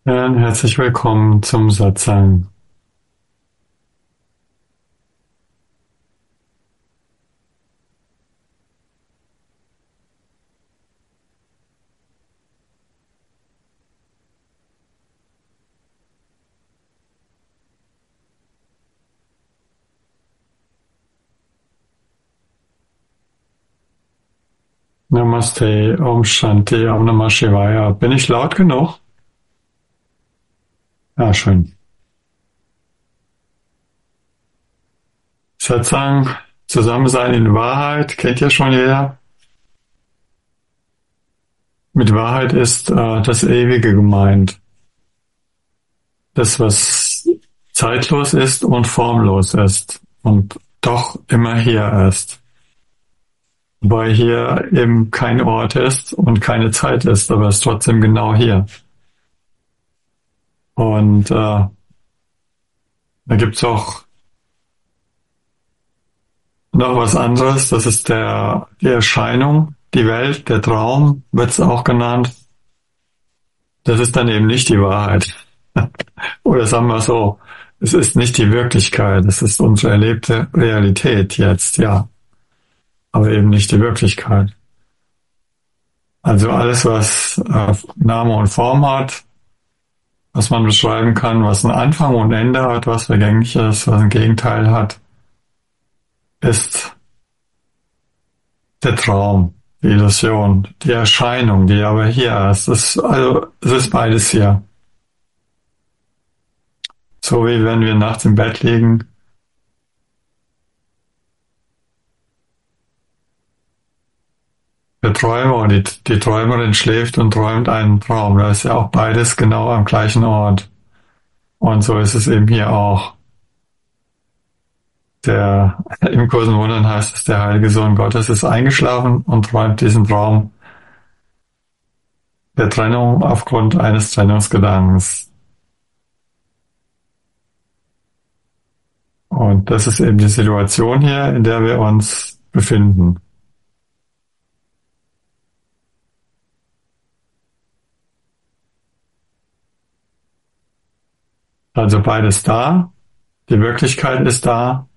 Herzlich willkommen zum Satsang. Namaste, Om Shanti, Om Namah Shivaya. Bin ich laut genug? Ja, schön. Satsang, Zusammensein in Wahrheit, kennt ja schon jeder. Mit Wahrheit ist das Ewige gemeint. Das, was zeitlos ist und formlos ist und doch immer hier ist. Wobei hier eben kein Ort ist und keine Zeit ist, aber es ist trotzdem genau hier. Und da gibt's auch noch was anderes, das ist die Erscheinung, die Welt, der Traum wird's auch genannt. Das ist dann eben nicht die Wahrheit. Oder sagen wir so, es ist nicht die Wirklichkeit, es ist unsere erlebte Realität jetzt, ja, aber eben nicht die Wirklichkeit. Also alles, was Name und Form hat, was man beschreiben kann, was einen Anfang und Ende hat, was vergänglich ist, was ein Gegenteil hat, ist der Traum, die Illusion, die Erscheinung, die aber hier ist. Es ist beides hier. So wie wenn wir nachts im Bett liegen. Der Träumer oder die Träumerin schläft und träumt einen Traum. Da ist ja auch beides genau am gleichen Ort. Und so ist es eben hier auch. Im Kurs in Wundern heißt es, der heilige Sohn Gottes ist eingeschlafen und träumt diesen Traum der Trennung aufgrund eines Trennungsgedankens. Und das ist eben die Situation hier, in der wir uns befinden. Also beides da, die Wirklichkeit ist da,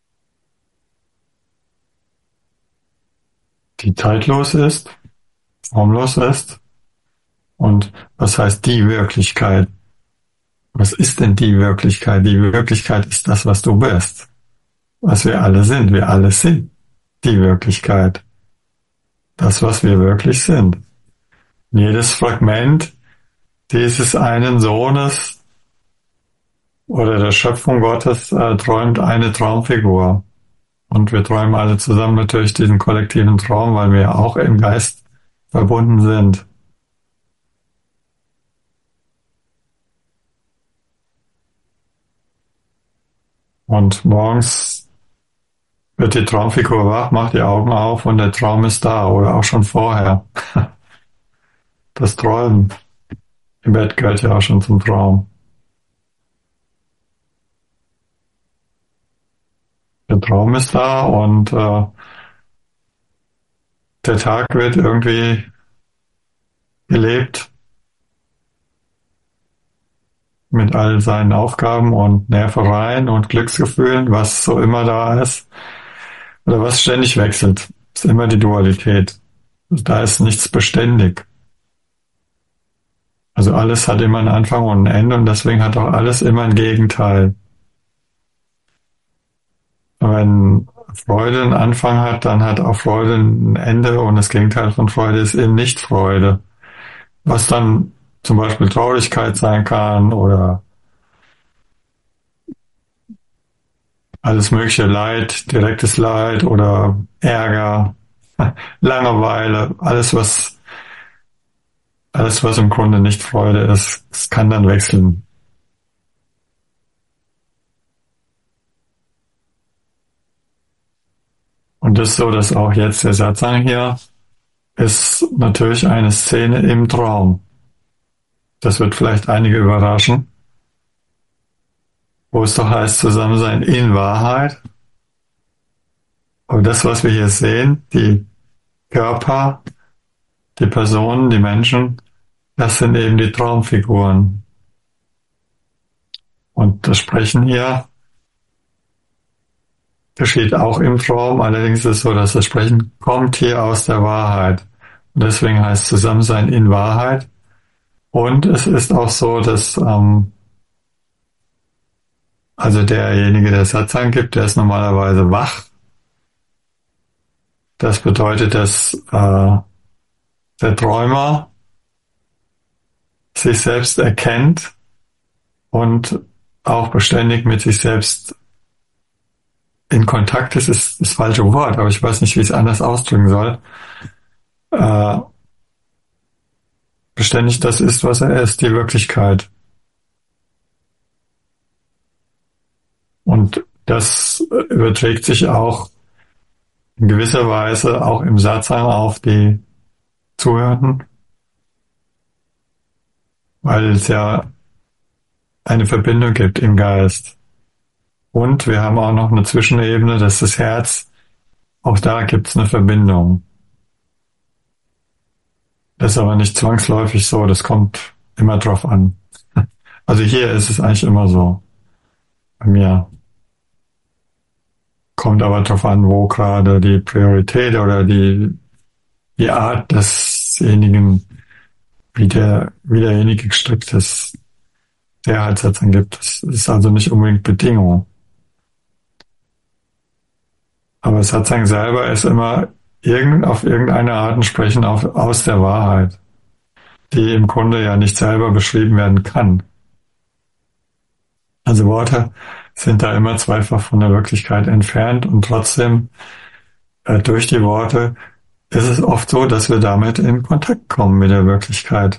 die zeitlos ist, formlos ist. Und was heißt die Wirklichkeit? Was ist denn die Wirklichkeit? Die Wirklichkeit ist das, was du bist, was wir alle sind. Wir alle sind die Wirklichkeit, das, was wir wirklich sind. Jedes Fragment dieses einen Sohnes oder der Schöpfung Gottes träumt eine Traumfigur. Und wir träumen alle zusammen natürlich diesen kollektiven Traum, weil wir auch im Geist verbunden sind. Und morgens wird die Traumfigur wach, macht die Augen auf und der Traum ist da oder auch schon vorher. Das Träumen im Bett gehört ja auch schon zum Traum. Der Traum ist da und der Tag wird irgendwie gelebt mit all seinen Aufgaben und Nervereien und Glücksgefühlen, was so immer da ist oder was ständig wechselt. Ist immer die Dualität. Da ist nichts beständig. Also alles hat immer einen Anfang und ein Ende und deswegen hat auch alles immer ein Gegenteil. Wenn Freude einen Anfang hat, dann hat auch Freude ein Ende und das Gegenteil von Freude ist eben nicht Freude. Was dann zum Beispiel Traurigkeit sein kann oder alles mögliche Leid, direktes Leid oder Ärger, Langeweile, alles was im Grunde nicht Freude ist, es kann dann wechseln. Und das ist so, dass auch jetzt der Satsang hier ist natürlich eine Szene im Traum. Das wird vielleicht einige überraschen, wo es doch heißt, zusammen sein in Wahrheit. Aber das, was wir hier sehen, die Körper, die Personen, die Menschen, das sind eben die Traumfiguren. Und das Sprechen hier geschieht auch im Traum. Allerdings ist es so, dass das Sprechen kommt hier aus der Wahrheit. Und deswegen heißt Zusammensein in Wahrheit. Und es ist auch so, dass also derjenige, der Satsang gibt, der ist normalerweise wach. Das bedeutet, dass der Träumer sich selbst erkennt und auch beständig mit sich selbst in Kontakt ist das falsche Wort, aber ich weiß nicht, wie ich es anders ausdrücken soll. Äh, beständig das ist, was er ist, die Wirklichkeit. Und das überträgt sich auch in gewisser Weise auch im Satsang auf die Zuhörenden, weil es ja eine Verbindung gibt im Geist. Und wir haben auch noch eine Zwischenebene, das ist das Herz. Auch da gibt es eine Verbindung. Das ist aber nicht zwangsläufig so, das kommt immer drauf an. Also hier ist es eigentlich immer so. Bei mir kommt aber drauf an, wo gerade die Priorität oder die Art desjenigen, wie derjenige gestrickt ist, der halt Satzang gibt. Das ist also nicht unbedingt Bedingung. Aber Satsang selber ist immer auf irgendeine Art ein Sprechen aus der Wahrheit, die im Grunde ja nicht selber beschrieben werden kann. Also Worte sind da immer zweifach von der Wirklichkeit entfernt und trotzdem durch die Worte ist es oft so, dass wir damit in Kontakt kommen mit der Wirklichkeit.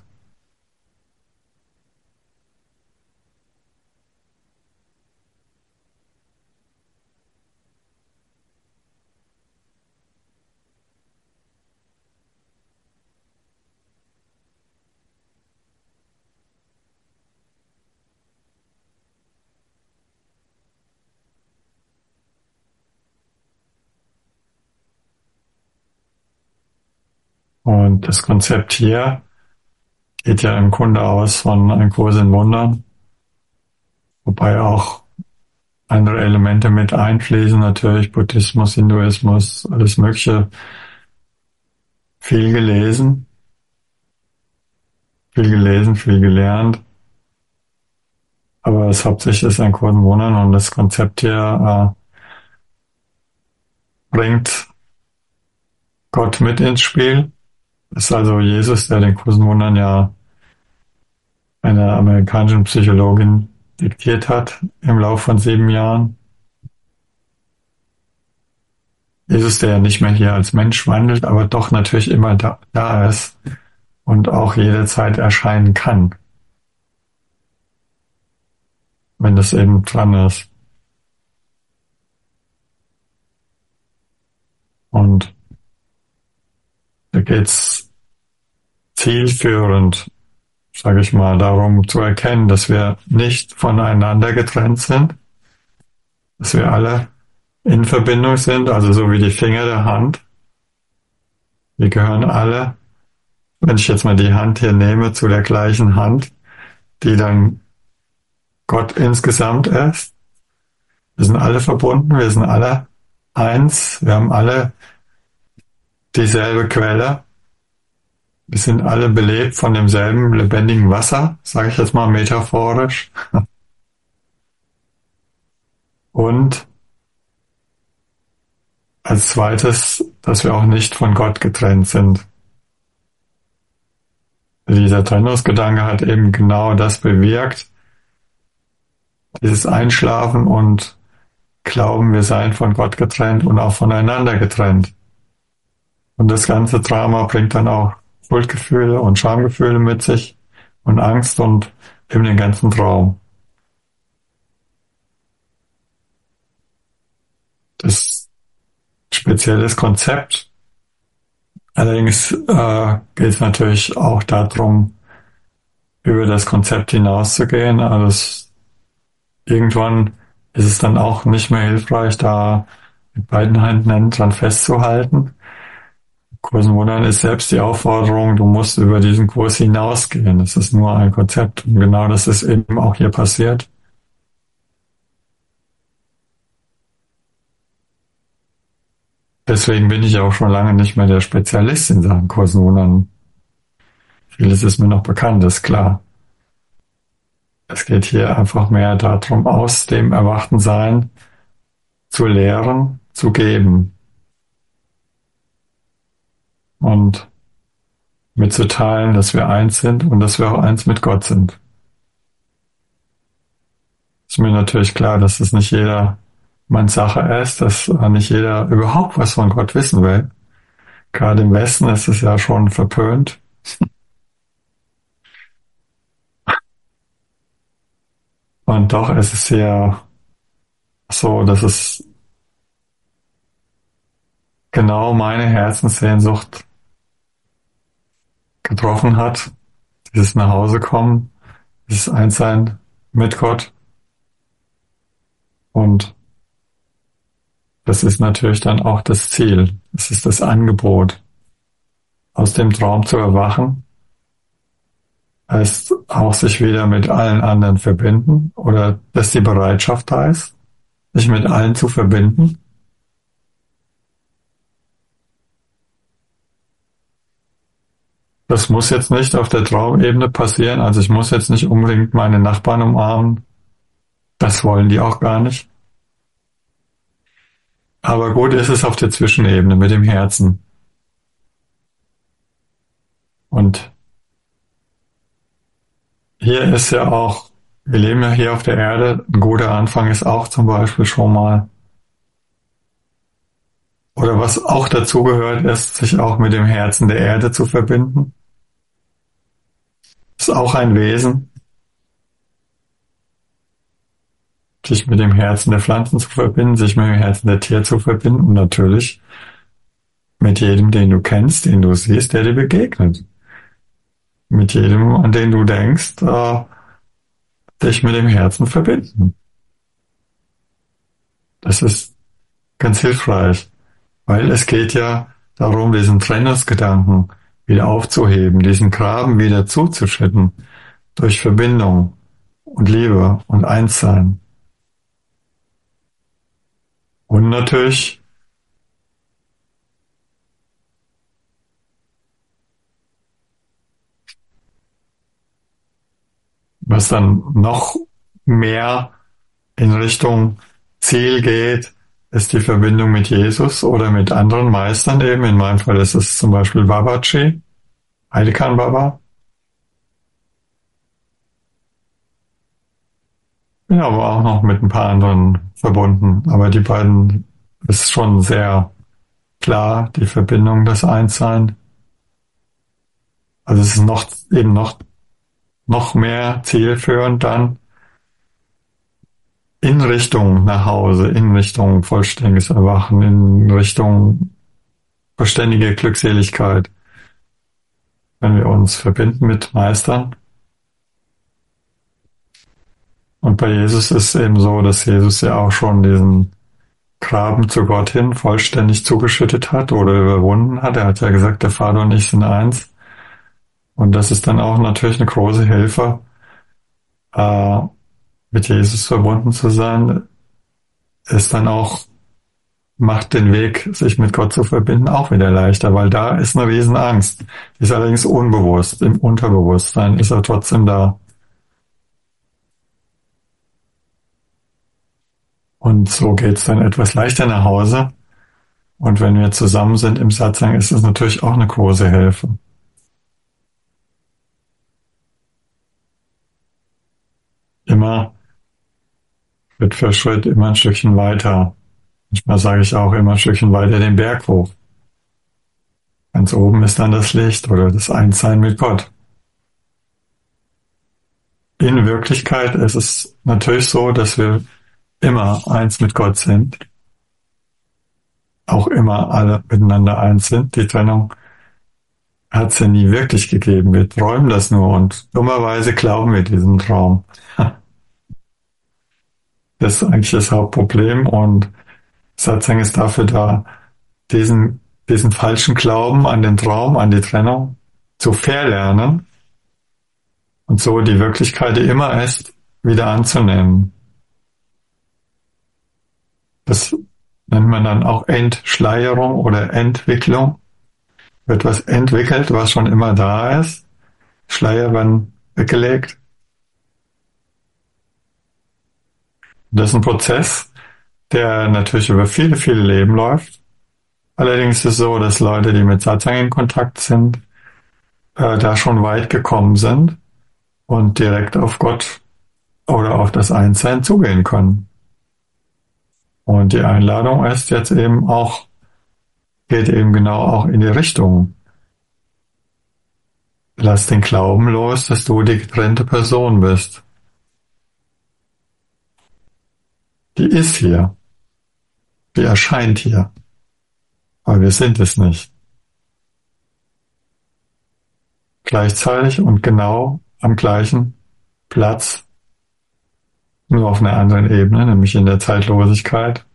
Und das Konzept hier geht ja im Grunde aus von Ein Kurs in Wundern, wobei auch andere Elemente mit einfließen, natürlich Buddhismus, Hinduismus, alles Mögliche. Viel gelesen, viel gelernt. Aber das hauptsächlich ist Ein Kurs in Wundern und das Konzept hier bringt Gott mit ins Spiel. Das ist also Jesus, der den Kurs in Wundern ja einer amerikanischen Psychologin diktiert hat im Laufe von 7 Jahren. Jesus, der ja nicht mehr hier als Mensch wandelt, aber doch natürlich immer da ist und auch jederzeit erscheinen kann, wenn das eben dran ist. Und da geht's zielführend, sage ich mal, darum zu erkennen, dass wir nicht voneinander getrennt sind, dass wir alle in Verbindung sind, also so wie die Finger der Hand. Wir gehören alle, wenn ich jetzt mal die Hand hier nehme, zu der gleichen Hand, die dann Gott insgesamt ist. Wir sind alle verbunden, wir sind alle eins, wir haben alle dieselbe Quelle. Wir sind alle belebt von demselben lebendigen Wasser, sage ich jetzt mal metaphorisch. Und als zweites, dass wir auch nicht von Gott getrennt sind. Dieser Trennungsgedanke hat eben genau das bewirkt, dieses Einschlafen und Glauben, wir seien von Gott getrennt und auch voneinander getrennt. Und das ganze Drama bringt dann auch Schuldgefühle und Schamgefühle mit sich und Angst und eben den ganzen Traum. Das ist ein spezielles Konzept. Allerdings geht es natürlich auch darum, über das Konzept hinauszugehen. Also irgendwann ist es dann auch nicht mehr hilfreich, da mit beiden Händen dran festzuhalten. Kurs in Wundern ist selbst die Aufforderung, du musst über diesen Kurs hinausgehen. Das ist nur ein Konzept. Und genau das ist eben auch hier passiert. Deswegen bin ich auch schon lange nicht mehr der Spezialist in Sachen Kosunan. Vieles ist mir noch bekannt, ist klar. Es geht hier einfach mehr darum, aus dem Erwachtensein zu lehren, zu geben und mitzuteilen, dass wir eins sind und dass wir auch eins mit Gott sind. Ist mir natürlich klar, dass es nicht jedermanns Sache ist, dass nicht jeder überhaupt was von Gott wissen will. Gerade im Westen ist es ja schon verpönt. Und doch ist es ja so, dass es genau meine Herzenssehnsucht getroffen hat. Dieses Nachhausekommen, dieses Einssein mit Gott. Und das ist natürlich dann auch das Ziel. Das ist das Angebot, aus dem Traum zu erwachen, heißt auch sich wieder mit allen anderen verbinden oder dass die Bereitschaft da ist, sich mit allen zu verbinden. Das muss jetzt nicht auf der Traumebene passieren, also ich muss jetzt nicht unbedingt meine Nachbarn umarmen, das wollen die auch gar nicht. Aber gut ist es auf der Zwischenebene mit dem Herzen. Und hier ist ja auch, wir leben ja hier auf der Erde, ein guter Anfang ist auch zum Beispiel schon mal, oder was auch dazu gehört, ist, sich auch mit dem Herzen der Erde zu verbinden. Ist auch ein Wesen, sich mit dem Herzen der Pflanzen zu verbinden, sich mit dem Herzen der Tiere zu verbinden und natürlich mit jedem, den du kennst, den du siehst, der dir begegnet. Mit jedem, an den du denkst, dich mit dem Herzen verbinden. Das ist ganz hilfreich, weil es geht ja darum, diesen Trennungsgedanken wieder aufzuheben, diesen Graben wieder zuzuschütten durch Verbindung und Liebe und Einssein. Und natürlich was dann noch mehr in Richtung Ziel geht, ist die Verbindung mit Jesus oder mit anderen Meistern eben. In meinem Fall ist es zum Beispiel Babaji, Heidekan Baba. Bin aber auch noch mit ein paar anderen verbunden. Aber die beiden ist schon sehr klar, die Verbindung, das Einssein. Also es ist noch mehr zielführend dann in Richtung nach Hause, in Richtung vollständiges Erwachen, in Richtung vollständige Glückseligkeit, wenn wir uns verbinden mit Meistern. Und bei Jesus ist es eben so, dass Jesus ja auch schon diesen Graben zu Gott hin vollständig zugeschüttet hat oder überwunden hat. Er hat ja gesagt, der Vater und ich sind eins. Und das ist dann auch natürlich eine große Hilfe, mit Jesus verbunden zu sein, ist dann auch, macht den Weg, sich mit Gott zu verbinden, auch wieder leichter, weil da ist eine Riesenangst. Die ist allerdings unbewusst. Im Unterbewusstsein ist er trotzdem da. Und so geht's dann etwas leichter nach Hause. Und wenn wir zusammen sind im Satsang, ist es natürlich auch eine große Hilfe. Immer Schritt für Schritt, immer ein Stückchen weiter. Manchmal sage ich auch immer ein Stückchen weiter den Berg hoch. Ganz oben ist dann das Licht oder das Einssein mit Gott. In Wirklichkeit ist es natürlich so, dass wir immer eins mit Gott sind. Auch immer alle miteinander eins sind. Die Trennung hat es ja nie wirklich gegeben. Wir träumen das nur und dummerweise glauben wir diesen Traum. Das ist eigentlich das Hauptproblem und Satsang ist dafür da, diesen falschen Glauben an den Traum, an die Trennung zu verlernen und so die Wirklichkeit, die immer ist, wieder anzunehmen. Das nennt man dann auch Entschleierung oder Entwicklung. Wird was entwickelt, was schon immer da ist. Schleier werden weggelegt. Das ist ein Prozess, der natürlich über viele, viele Leben läuft. Allerdings ist es so, dass Leute, die mit Satsang in Kontakt sind, da schon weit gekommen sind und direkt auf Gott oder auf das Einssein zugehen können. Und die Einladung ist jetzt eben auch, geht eben genau auch in die Richtung. Lass den Glauben los, dass du die getrennte Person bist. Die ist hier. Die erscheint hier. Aber wir sind es nicht. Gleichzeitig und genau am gleichen Platz, nur auf einer anderen Ebene, nämlich in der Zeitlosigkeit,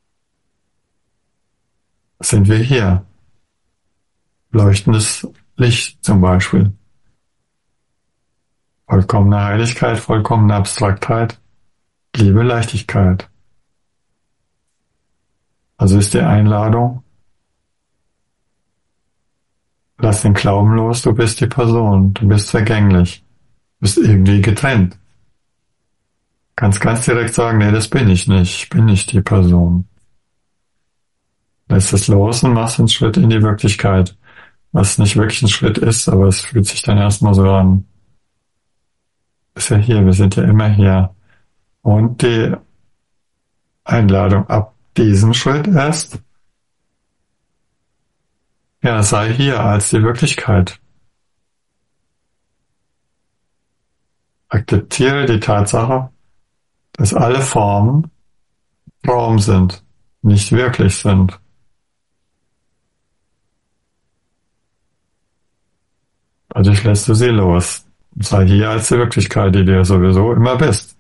sind wir hier. Leuchtendes Licht zum Beispiel. Vollkommene Heiligkeit, vollkommene Abstraktheit, Liebe, Leichtigkeit. Also ist die Einladung, lass den Glauben los, du bist die Person, du bist vergänglich, du bist irgendwie getrennt. Kannst ganz direkt sagen, nee, das bin ich nicht, ich bin nicht die Person. Lässt es los und machst einen Schritt in die Wirklichkeit, was nicht wirklich ein Schritt ist, aber es fühlt sich dann erstmal so an. Ist ja hier, wir sind ja immer hier. Und die Einladung ab diesem Schritt erst, ja, sei hier als die Wirklichkeit. Akzeptiere die Tatsache, dass alle Formen Raum sind, nicht wirklich sind. Dadurch lässt du sie los. Sei hier als die Wirklichkeit, die du sowieso immer bist.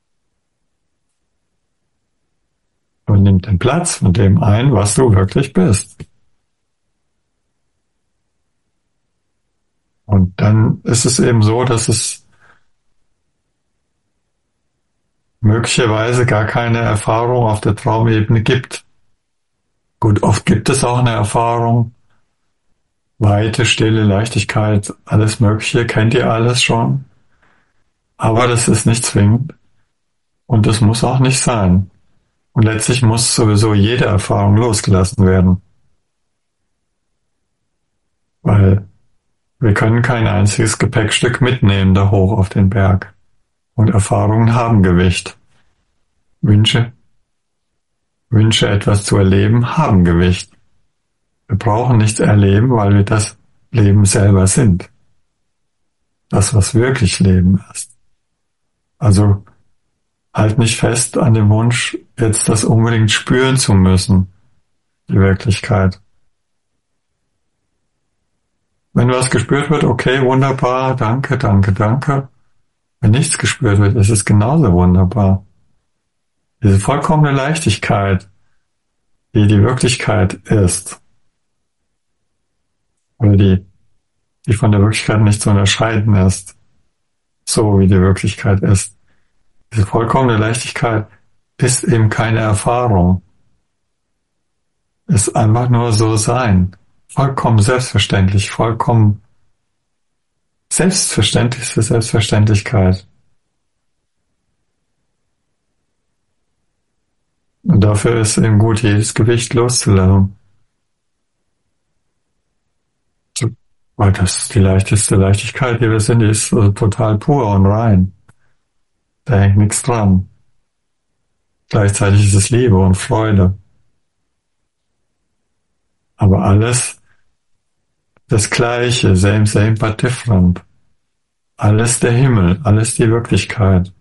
Und nimm den Platz von dem ein, was du wirklich bist. Und dann ist es eben so, dass es möglicherweise gar keine Erfahrung auf der Traumebene gibt. Gut, oft gibt es auch eine Erfahrung, Weite, Stille, Leichtigkeit, alles Mögliche, kennt ihr alles schon. Aber das ist nicht zwingend und das muss auch nicht sein. Und letztlich muss sowieso jede Erfahrung losgelassen werden, weil wir können kein einziges Gepäckstück mitnehmen da hoch auf den Berg. Und Erfahrungen haben Gewicht. Wünsche, Wünsche etwas zu erleben, haben Gewicht. Wir brauchen nichts erleben, weil wir das Leben selber sind. Das, was wirklich Leben ist. Also halt nicht fest an dem Wunsch, jetzt das unbedingt spüren zu müssen, die Wirklichkeit. Wenn was gespürt wird, okay, wunderbar, danke, danke, danke. Wenn nichts gespürt wird, ist es genauso wunderbar. Diese vollkommene Leichtigkeit, die die Wirklichkeit ist, oder die von der Wirklichkeit nicht zu unterscheiden ist, so wie die Wirklichkeit ist. Diese vollkommene Leichtigkeit ist eben keine Erfahrung, ist einfach nur so sein. Vollkommen selbstverständlich, vollkommen selbstverständlichste Selbstverständlichkeit. Und dafür ist eben gut, jedes Gewicht loszulassen. Weil das ist die leichteste Leichtigkeit, die wir sind, die ist also total pur und rein. Da hängt nichts dran. Gleichzeitig ist es Liebe und Freude. Aber alles das Gleiche, same, same, but different. Alles der Himmel, alles die Wirklichkeit.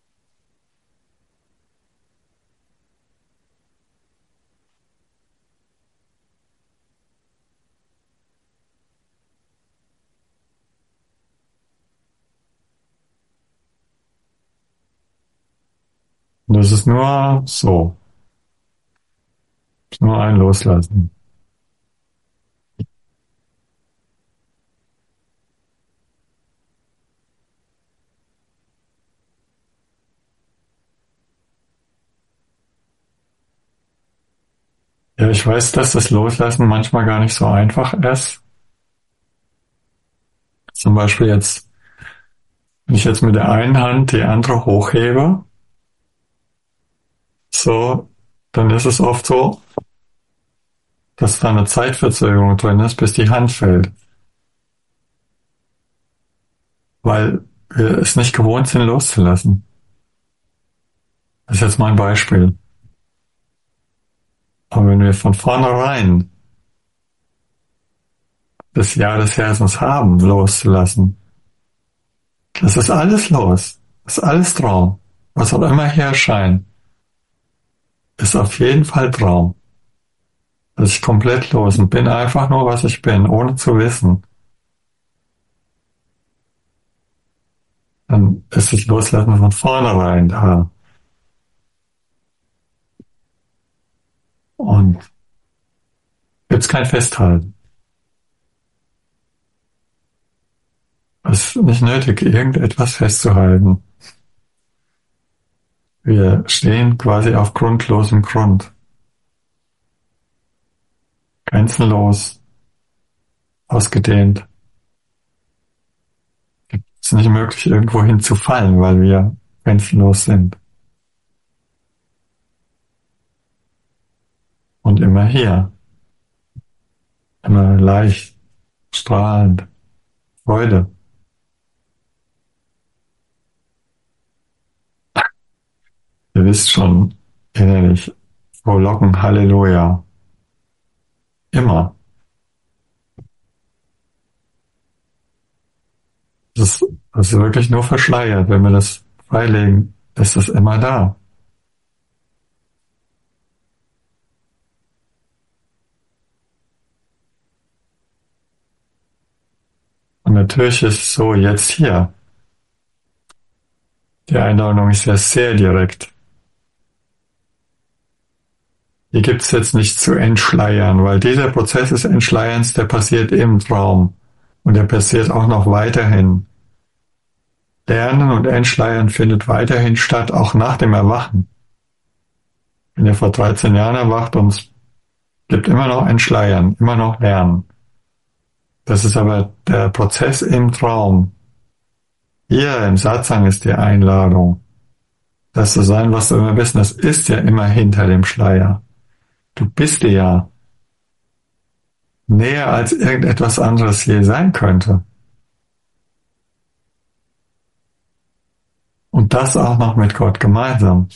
Und das ist nur so. Ist nur ein Loslassen. Ja, ich weiß, dass das Loslassen manchmal gar nicht so einfach ist. Zum Beispiel jetzt, wenn ich jetzt mit der einen Hand die andere hochhebe, so, dann ist es oft so, dass da eine Zeitverzögerung drin ist, bis die Hand fällt. Weil wir es nicht gewohnt sind, loszulassen. Das ist jetzt mal ein Beispiel. Aber wenn wir von vornherein das Jahr des Herzens haben, loszulassen, das ist alles los. Das ist alles Traum. Was auch immer hier erscheint, ist auf jeden Fall Traum. Dass ich komplett los und bin einfach nur, was ich bin, ohne zu wissen. Dann ist das Loslassen von vornherein da. Und gibt's kein Festhalten. Es ist nicht nötig, irgendetwas festzuhalten. Wir stehen quasi auf grundlosem Grund. Grenzenlos, ausgedehnt. Es ist nicht möglich, irgendwo hinzufallen, weil wir grenzenlos sind. Und immer hier. Immer leicht, strahlend, Freude. Ihr wisst schon innerlich, frohlocken, Halleluja. Immer. Das ist wirklich nur verschleiert. Wenn wir das freilegen, ist es immer da. Und natürlich ist es so, jetzt hier. Die Einladung ist ja sehr direkt. Hier gibt es jetzt nicht zu entschleiern, weil dieser Prozess des Entschleierns, der passiert im Traum. Und der passiert auch noch weiterhin. Lernen und Entschleiern findet weiterhin statt, auch nach dem Erwachen. Wenn ihr vor 13 Jahren erwacht und es gibt immer noch Entschleiern, immer noch Lernen. Das ist aber der Prozess im Traum. Hier im Satsang ist die Einladung, das zu sein, was du immer bist. Das ist ja immer hinter dem Schleier. Du bist dir ja näher als irgendetwas anderes je sein könnte. Und das auch noch mit Gott gemeinsam.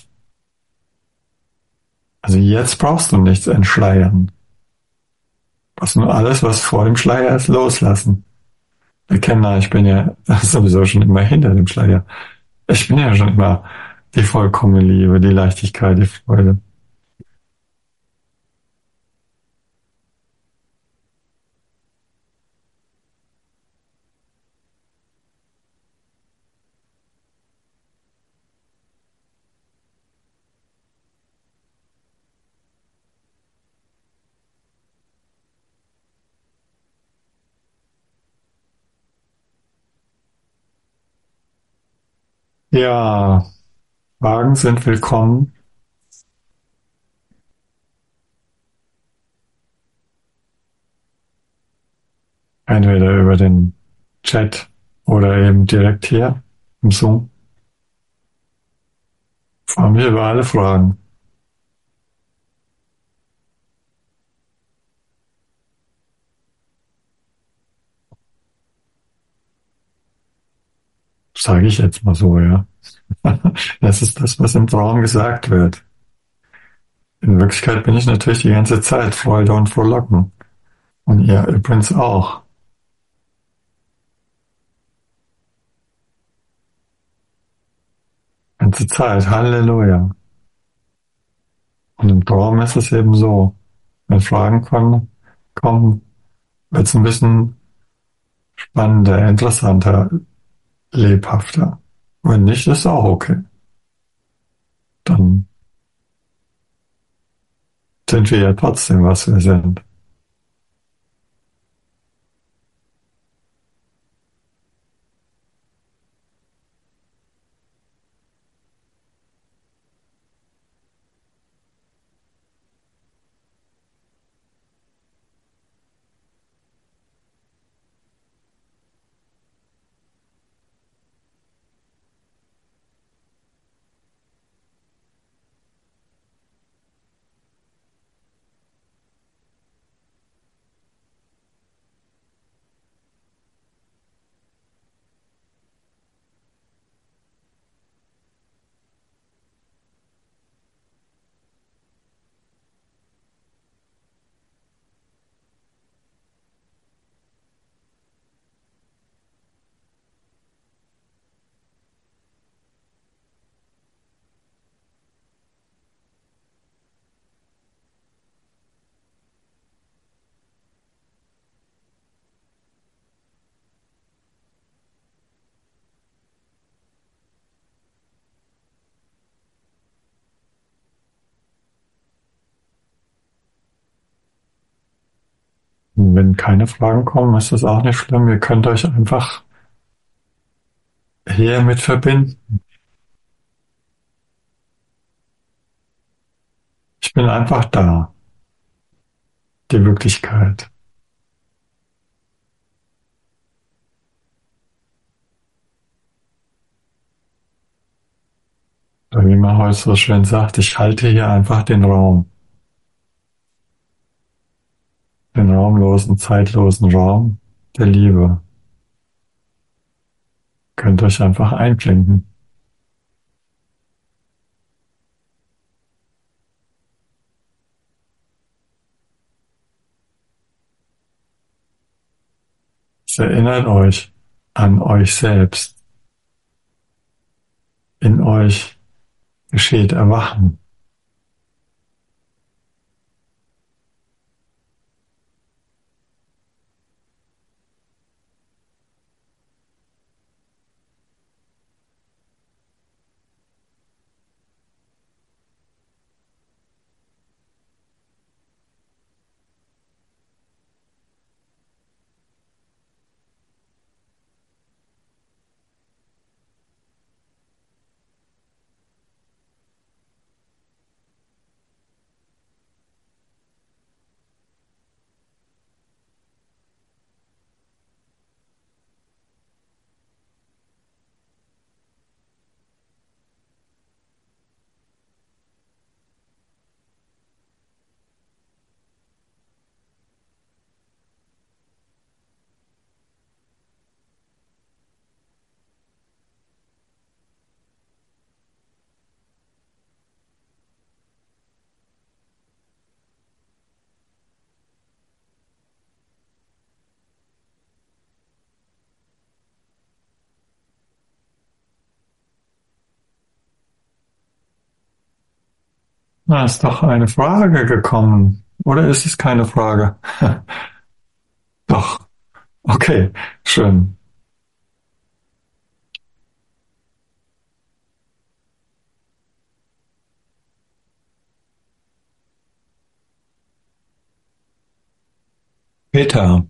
Also jetzt brauchst du nichts entschleiern. Was nur alles, was vor dem Schleier ist, loslassen. Erkennen, ich bin ja sowieso schon immer hinter dem Schleier. Ich bin ja schon immer die vollkommene Liebe, die Leichtigkeit, die Freude. Ja, Fragen sind willkommen. Entweder über den Chat oder eben direkt hier im Zoom. Ich freue mich über alle Fragen. Sage ich jetzt mal so, ja. Das ist das, was im Traum gesagt wird. In Wirklichkeit bin ich natürlich die ganze Zeit Freude und Frohlocken. Und ihr übrigens auch. Ganze Zeit. Halleluja. Und im Traum ist es eben so. Wenn Fragen kommen, wird es ein bisschen spannender, interessanter, lebhafter. Wenn nicht, ist auch okay. Dann sind wir ja trotzdem, was wir sind. wenn keine Fragen kommen, ist das auch nicht schlimm. Ihr könnt euch einfach hiermit verbinden. Ich bin einfach da, die Wirklichkeit. Oder wie man heute so schön sagt, ich halte hier einfach den raumlosen, zeitlosen Raum der Liebe. Könnt euch einfach einklinken. Es erinnert euch an euch selbst. In euch geschieht Erwachen. Na, ist doch eine Frage gekommen. Oder ist es keine Frage? Doch. Okay, schön. Peter.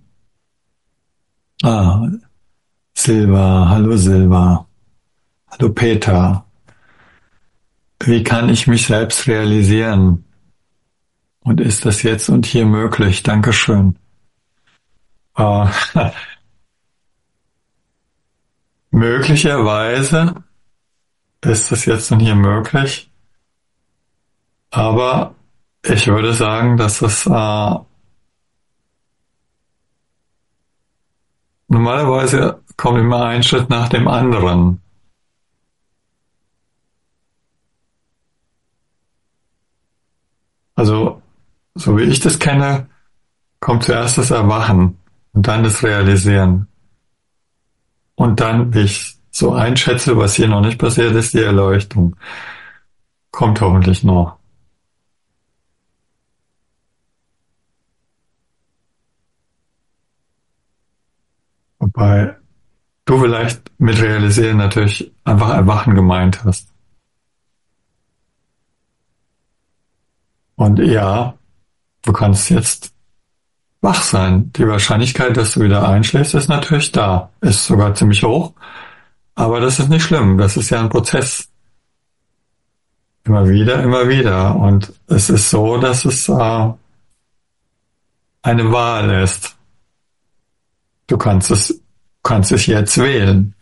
Ah, Silva. Hallo Silva. Hallo Peter. Wie kann ich mich selbst realisieren? Und ist das jetzt und hier möglich? Dankeschön. Äh, möglicherweise ist das jetzt und hier möglich, aber ich würde sagen, dass es normalerweise kommt immer ein Schritt nach dem anderen. Also, so wie ich das kenne, kommt zuerst das Erwachen und dann das Realisieren. Und dann, wie ich so einschätze, was hier noch nicht passiert ist, die Erleuchtung. Kommt hoffentlich noch. Wobei du vielleicht mit Realisieren natürlich einfach Erwachen gemeint hast. Und ja, du kannst jetzt wach sein. Die Wahrscheinlichkeit, dass du wieder einschläfst, ist natürlich da. Ist sogar ziemlich hoch. Aber das ist nicht schlimm. Das ist ja ein Prozess. Immer wieder, immer wieder. Und es ist so, dass es eine Wahl ist. Du kannst es jetzt wählen.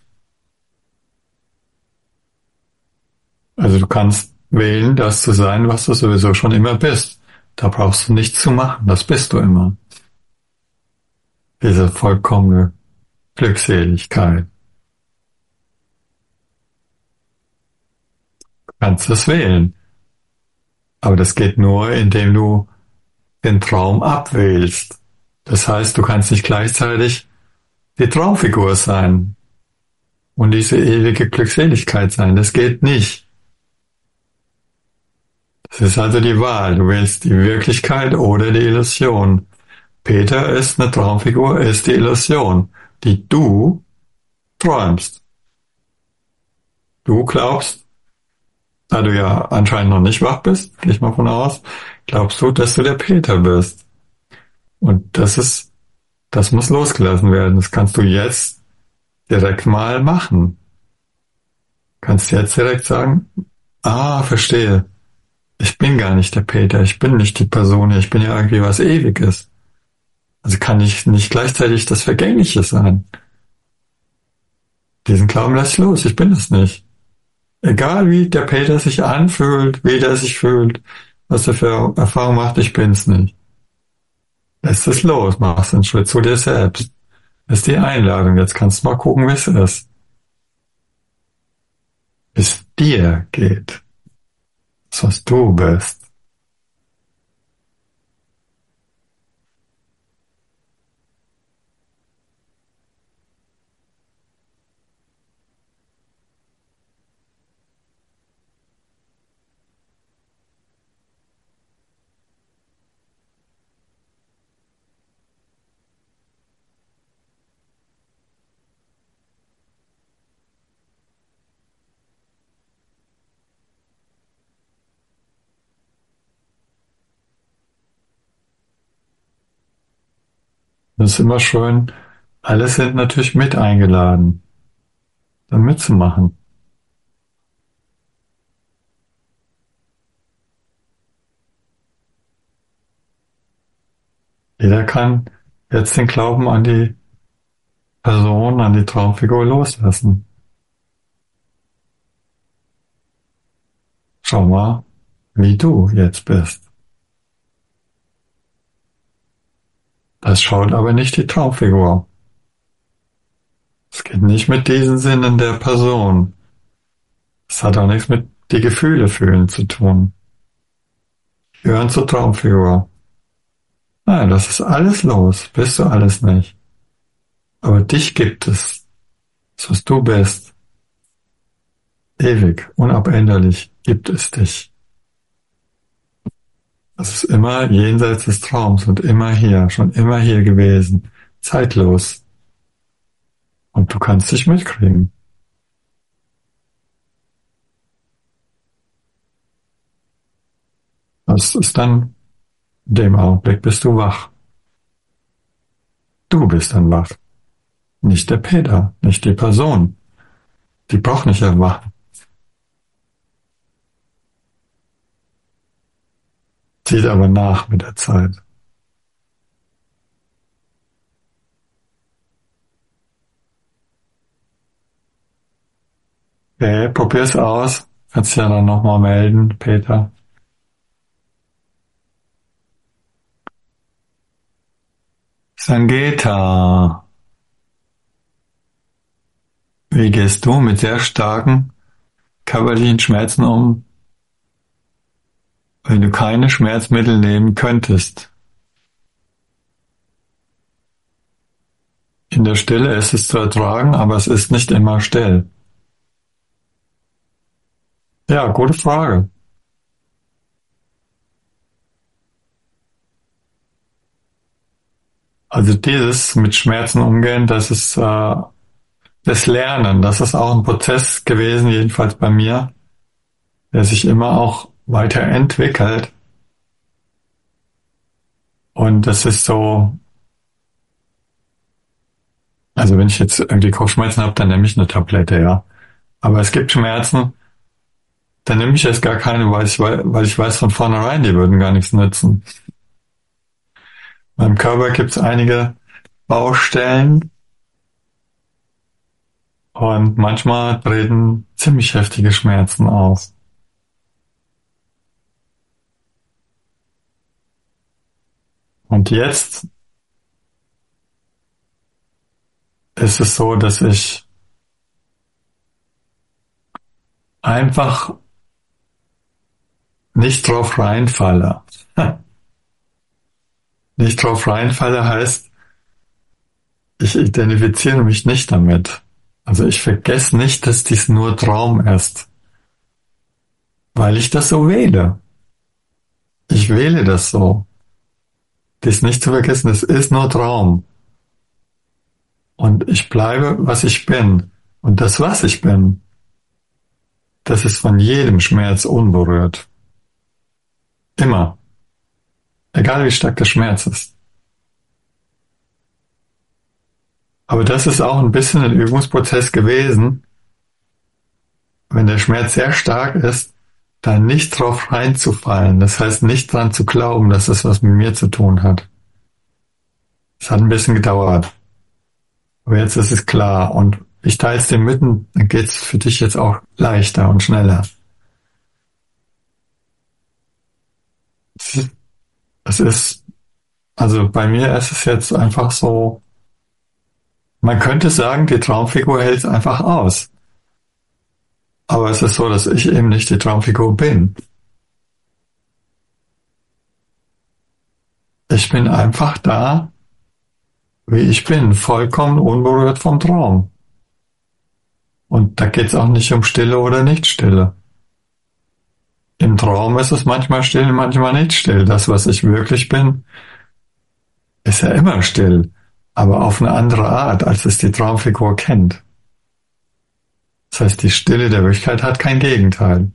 Also du kannst wählen, das zu sein, was du sowieso schon immer bist. Da brauchst du nichts zu machen. Das bist du immer. Diese vollkommene Glückseligkeit. Du kannst es wählen. Aber das geht nur, indem du den Traum abwählst. Das heißt, du kannst nicht gleichzeitig die Traumfigur sein und diese ewige Glückseligkeit sein. Das geht nicht. Das ist also die Wahl. Du wählst die Wirklichkeit oder die Illusion. Peter ist eine Traumfigur, ist die Illusion, die du träumst. Du glaubst, da du ja anscheinend noch nicht wach bist, gehe ich mal von aus, glaubst du, dass du der Peter bist. Und das ist Das muss losgelassen werden. Das kannst du jetzt direkt mal machen. Kannst jetzt direkt sagen, ah, verstehe. Ich bin gar nicht der Peter, ich bin nicht die Person, ich bin ja irgendwie was Ewiges. Also kann ich nicht gleichzeitig das Vergängliche sein. Diesen Glauben lass ich los, ich bin es nicht. Egal wie der Peter sich anfühlt, wie der sich fühlt, was er für Erfahrung macht, ich bin's nicht. Lässt es los, machst einen Schritt zu dir selbst. Das ist die Einladung, jetzt kannst du mal gucken, wie es ist. Wie es dir geht, das was du bist. Das ist immer schön. Alle sind natürlich mit eingeladen, da mitzumachen. Jeder kann jetzt den Glauben an die Person, an die Traumfigur loslassen. Schau mal, wie du jetzt bist. Das schaut aber nicht die Traumfigur. Es geht nicht mit diesen Sinnen der Person. Es hat auch nichts mit die Gefühle fühlen zu tun. Die gehören zur Traumfigur. Nein, das ist alles los, bist du alles nicht. Aber dich gibt es, das was du bist. Ewig, unabänderlich gibt es dich. Das ist immer jenseits des Traums und immer hier, schon immer hier gewesen. Zeitlos. Und du kannst dich mitkriegen. Das ist dann, in dem Augenblick bist du wach. Du bist dann wach. Nicht der Peter, nicht die Person. Die braucht nicht erwachen. Zieht aber nach mit der Zeit. Okay, probier's aus. Kannst dich ja dann nochmal melden, Peter. Sangeta, wie gehst du mit sehr starken körperlichen Schmerzen um, wenn du keine Schmerzmittel nehmen könntest? In der Stille ist es zu ertragen, aber es ist nicht immer still. Ja, gute Frage. Also dieses mit Schmerzen umgehen, das ist das Lernen. Das ist auch ein Prozess gewesen, jedenfalls bei mir, der sich immer auch weiterentwickelt. Und das ist so, also wenn ich jetzt irgendwie Kopfschmerzen habe, dann nehme ich eine Tablette, ja. Aber es gibt Schmerzen, dann nehme ich jetzt gar keine, weil ich weiß von vornherein, die würden gar nichts nützen. Meinem Körper gibt es einige Baustellen und manchmal treten ziemlich heftige Schmerzen auf. Und jetzt ist es so, dass ich einfach nicht drauf reinfalle. Nicht drauf reinfalle heißt, ich identifiziere mich nicht damit. Also ich vergesse nicht, dass dies nur Traum ist, weil ich das so wähle. Ich wähle das so. Dies nicht zu vergessen, es ist nur Traum. Und ich bleibe, was ich bin. Und das, was ich bin, das ist von jedem Schmerz unberührt. Immer. Egal wie stark der Schmerz ist. Aber das ist auch ein bisschen ein Übungsprozess gewesen, wenn der Schmerz sehr stark ist, da nicht drauf reinzufallen. Das heißt, nicht dran zu glauben, dass das was mit mir zu tun hat. Es hat ein bisschen gedauert. Aber jetzt ist es klar. Und ich teile es dir mitten, dann geht es für dich jetzt auch leichter und schneller. Es ist, also bei mir ist es jetzt einfach so, man könnte sagen, die Traumfigur hält es einfach aus. Aber es ist so, dass ich eben nicht die Traumfigur bin. Ich bin einfach da, wie ich bin, vollkommen unberührt vom Traum. Und da geht es auch nicht um Stille oder Nicht-Stille. Im Traum ist es manchmal still, manchmal nicht still. Das, was ich wirklich bin, ist ja immer still, aber auf eine andere Art, als es die Traumfigur kennt. Das heißt, die Stille der Wirklichkeit hat kein Gegenteil.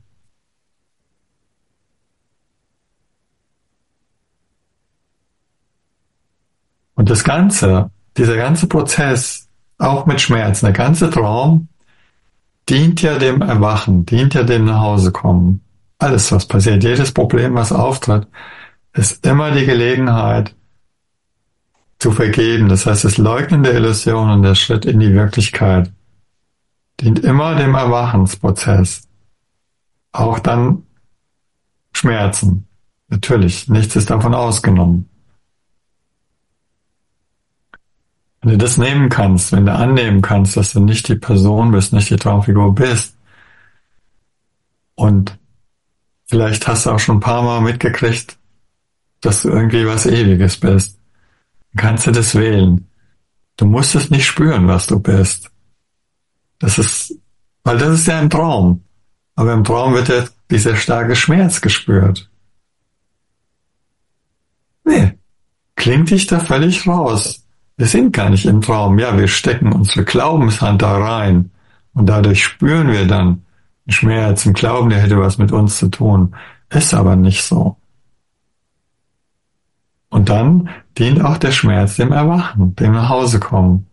Und das Ganze, dieser ganze Prozess, auch mit Schmerz, der ganze Traum, dient ja dem Erwachen, dient ja dem Nachhausekommen. Alles, was passiert, jedes Problem, was auftritt, ist immer die Gelegenheit zu vergeben. Das heißt, das Leugnen der Illusion und der Schritt in die Wirklichkeit dient immer dem Erwachensprozess. Auch dann Schmerzen. Natürlich, nichts ist davon ausgenommen. Wenn du das nehmen kannst, wenn du annehmen kannst, dass du nicht die Person bist, nicht die Traumfigur bist, und vielleicht hast du auch schon ein paar Mal mitgekriegt, dass du irgendwie was Ewiges bist, dann kannst du das wählen. Du musst es nicht spüren, was du bist. Das ist, weil das ist ja ein Traum. Aber im Traum wird ja dieser starke Schmerz gespürt. Nee, klingt dich da völlig raus. Wir sind gar nicht im Traum. Ja, wir stecken unsere Glaubenshand da rein und dadurch spüren wir dann den Schmerz und glauben, der hätte was mit uns zu tun. Ist aber nicht so. Und dann dient auch der Schmerz dem Erwachen, dem Nachhausekommen.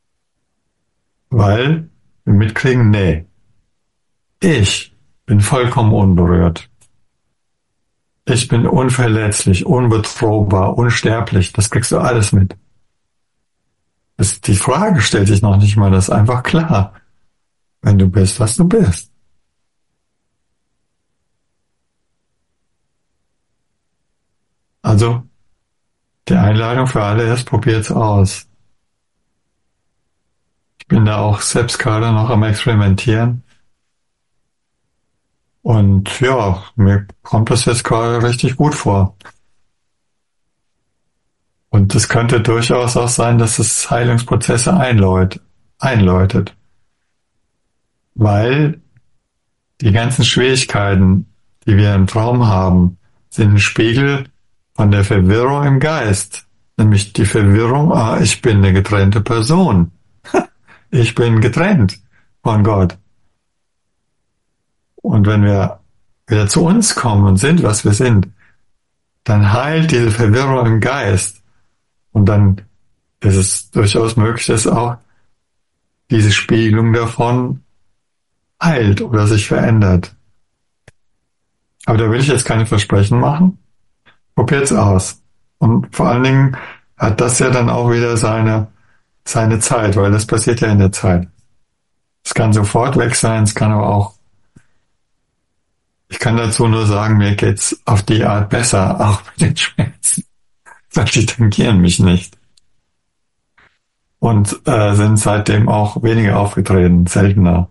Weil wir mitkriegen, nee, ich bin vollkommen unberührt. Ich bin unverletzlich, unbedrohbar, unsterblich. Das kriegst du alles mit. Die Frage stellt sich noch nicht mal, das ist einfach klar, wenn du bist, was du bist. Also, die Einladung für alle ist, probiert's aus. Ich bin da auch selbst gerade noch am Experimentieren. Und ja, mir kommt das jetzt gerade richtig gut vor. Und es könnte durchaus auch sein, dass es Heilungsprozesse einläutet. Weil die ganzen Schwierigkeiten, die wir im Traum haben, sind ein Spiegel von der Verwirrung im Geist. Nämlich die Verwirrung, ich bin eine getrennte Person. Ich bin getrennt von Gott. Und wenn wir wieder zu uns kommen und sind, was wir sind, dann heilt diese Verwirrung im Geist. Und dann ist es durchaus möglich, dass auch diese Spiegelung davon heilt oder sich verändert. Aber da will ich jetzt keine Versprechen machen. Probiert's aus. Und vor allen Dingen hat das ja dann auch wieder seine Zeit, weil das passiert ja in der Zeit. Es kann sofort weg sein, es kann aber auch, ich kann dazu nur sagen, mir geht's auf die Art besser, auch mit den Schmerzen, weil die tangieren mich nicht. Und sind seitdem auch weniger aufgetreten, seltener.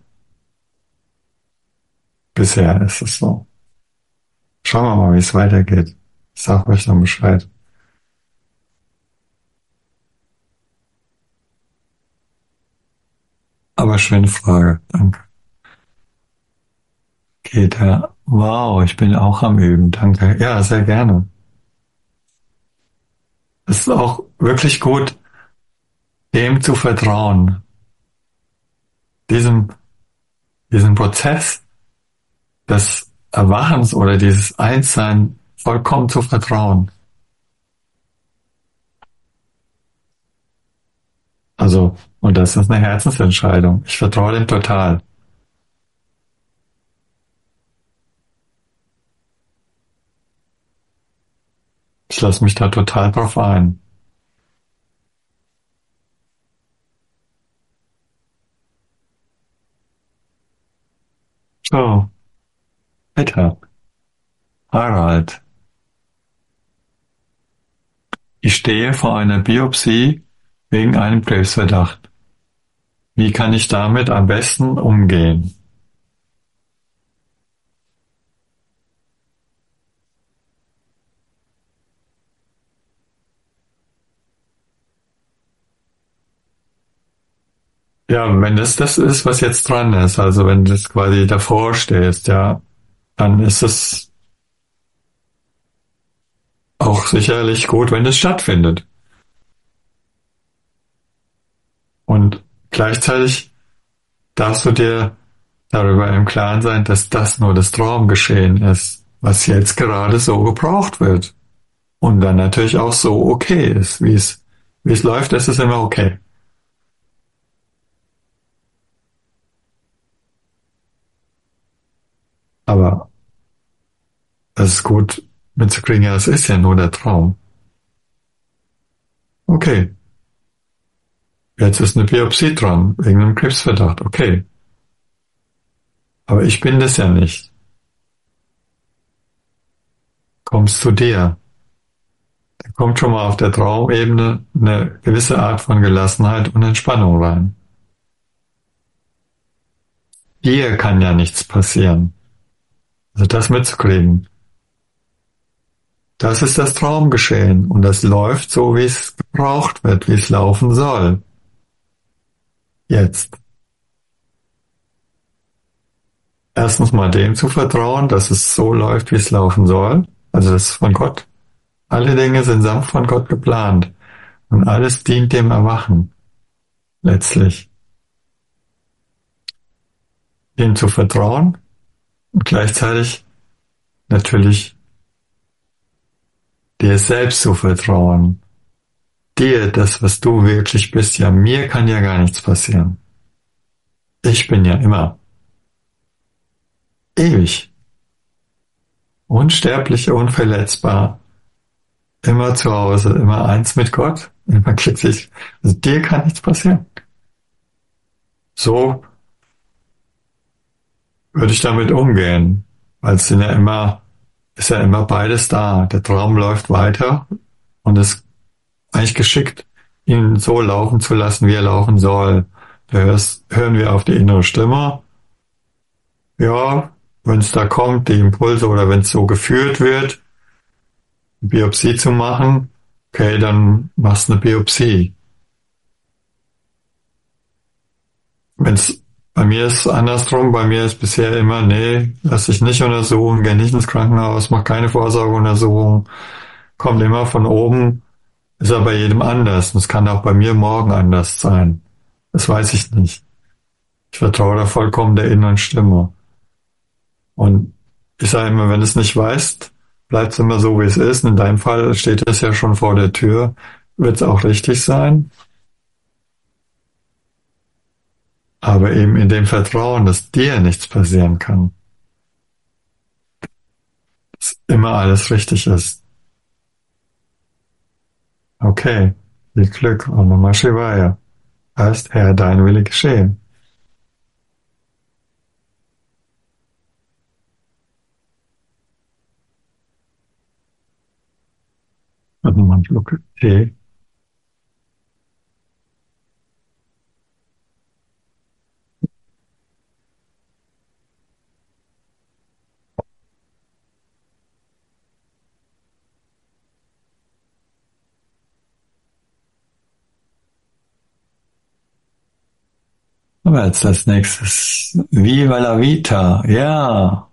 Bisher ist es so. Schauen wir mal, wie es weitergeht. Ich sag euch dann Bescheid. Aber schöne Frage, danke. Geht ja. Wow, ich bin auch am Üben, danke. Ja, sehr gerne. Es ist auch wirklich gut, dem zu vertrauen, diesem, diesem Prozess des Erwachens oder dieses Einssein vollkommen zu vertrauen. Also Und das ist eine Herzensentscheidung. Ich vertraue dem total. Ich lasse mich da total drauf ein. So, bitte. Harald, ich stehe vor einer Biopsie wegen einem Krebsverdacht. Wie kann ich damit am besten umgehen? Ja, wenn das ist, was jetzt dran ist, also wenn du quasi davor stehst, ja, dann ist es auch sicherlich gut, wenn es stattfindet. Und gleichzeitig darfst du dir darüber im Klaren sein, dass das nur das Traumgeschehen ist, was jetzt gerade so gebraucht wird. Und dann natürlich auch so okay ist, wie es läuft, ist es immer okay. Aber es ist gut mitzukriegen, ja, es ist ja nur der Traum. Okay, jetzt ist eine Biopsie dran, wegen einem Krebsverdacht. Okay, aber ich bin das ja nicht. Kommst zu dir. Da kommt schon mal auf der Traumebene eine gewisse Art von Gelassenheit und Entspannung rein. Dir kann ja nichts passieren. Also das mitzukriegen. Das ist das Traumgeschehen und das läuft so, wie es gebraucht wird, wie es laufen soll. Jetzt. Erstens mal dem zu vertrauen, dass es so läuft, wie es laufen soll. Also das ist von Gott. Alle Dinge sind sanft von Gott geplant und alles dient dem Erwachen letztlich. Ihm zu vertrauen und gleichzeitig natürlich dir selbst zu vertrauen. Dir, das, was du wirklich bist, ja, mir kann ja gar nichts passieren. Ich bin ja immer ewig, unsterblich, unverletzbar, immer zu Hause, immer eins mit Gott, immer glücklich. Also dir kann nichts passieren. So würde ich damit umgehen, weil es sind ja immer, ist ja immer beides da. Der Traum läuft weiter und es ist eigentlich geschickt, ihn so laufen zu lassen, wie er laufen soll. Hören wir auf die innere Stimme. Ja, wenn es da kommt, die Impulse oder wenn es so geführt wird, eine Biopsie zu machen, okay, dann machst du eine Biopsie. Wenn's bei mir ist andersrum, bei mir ist bisher immer, nee, lass dich nicht untersuchen, geh nicht ins Krankenhaus, mach keine Vorsorgeuntersuchung, kommt immer von oben, ist aber bei jedem anders. Und es kann auch bei mir morgen anders sein. Das weiß ich nicht. Ich vertraue da vollkommen der inneren Stimme. Und ich sage immer, wenn du es nicht weißt, bleibt es immer so, wie es ist. In deinem Fall steht es ja schon vor der Tür, wird es auch richtig sein. Aber eben in dem Vertrauen, dass dir nichts passieren kann, dass immer alles richtig ist. Okay, viel Glück, Om Namah Shivaya. Heißt, Herr, dein Wille geschehen. Und nochmal einen Schluck Tee. Aber jetzt als nächstes, Viva la Vita. Ja,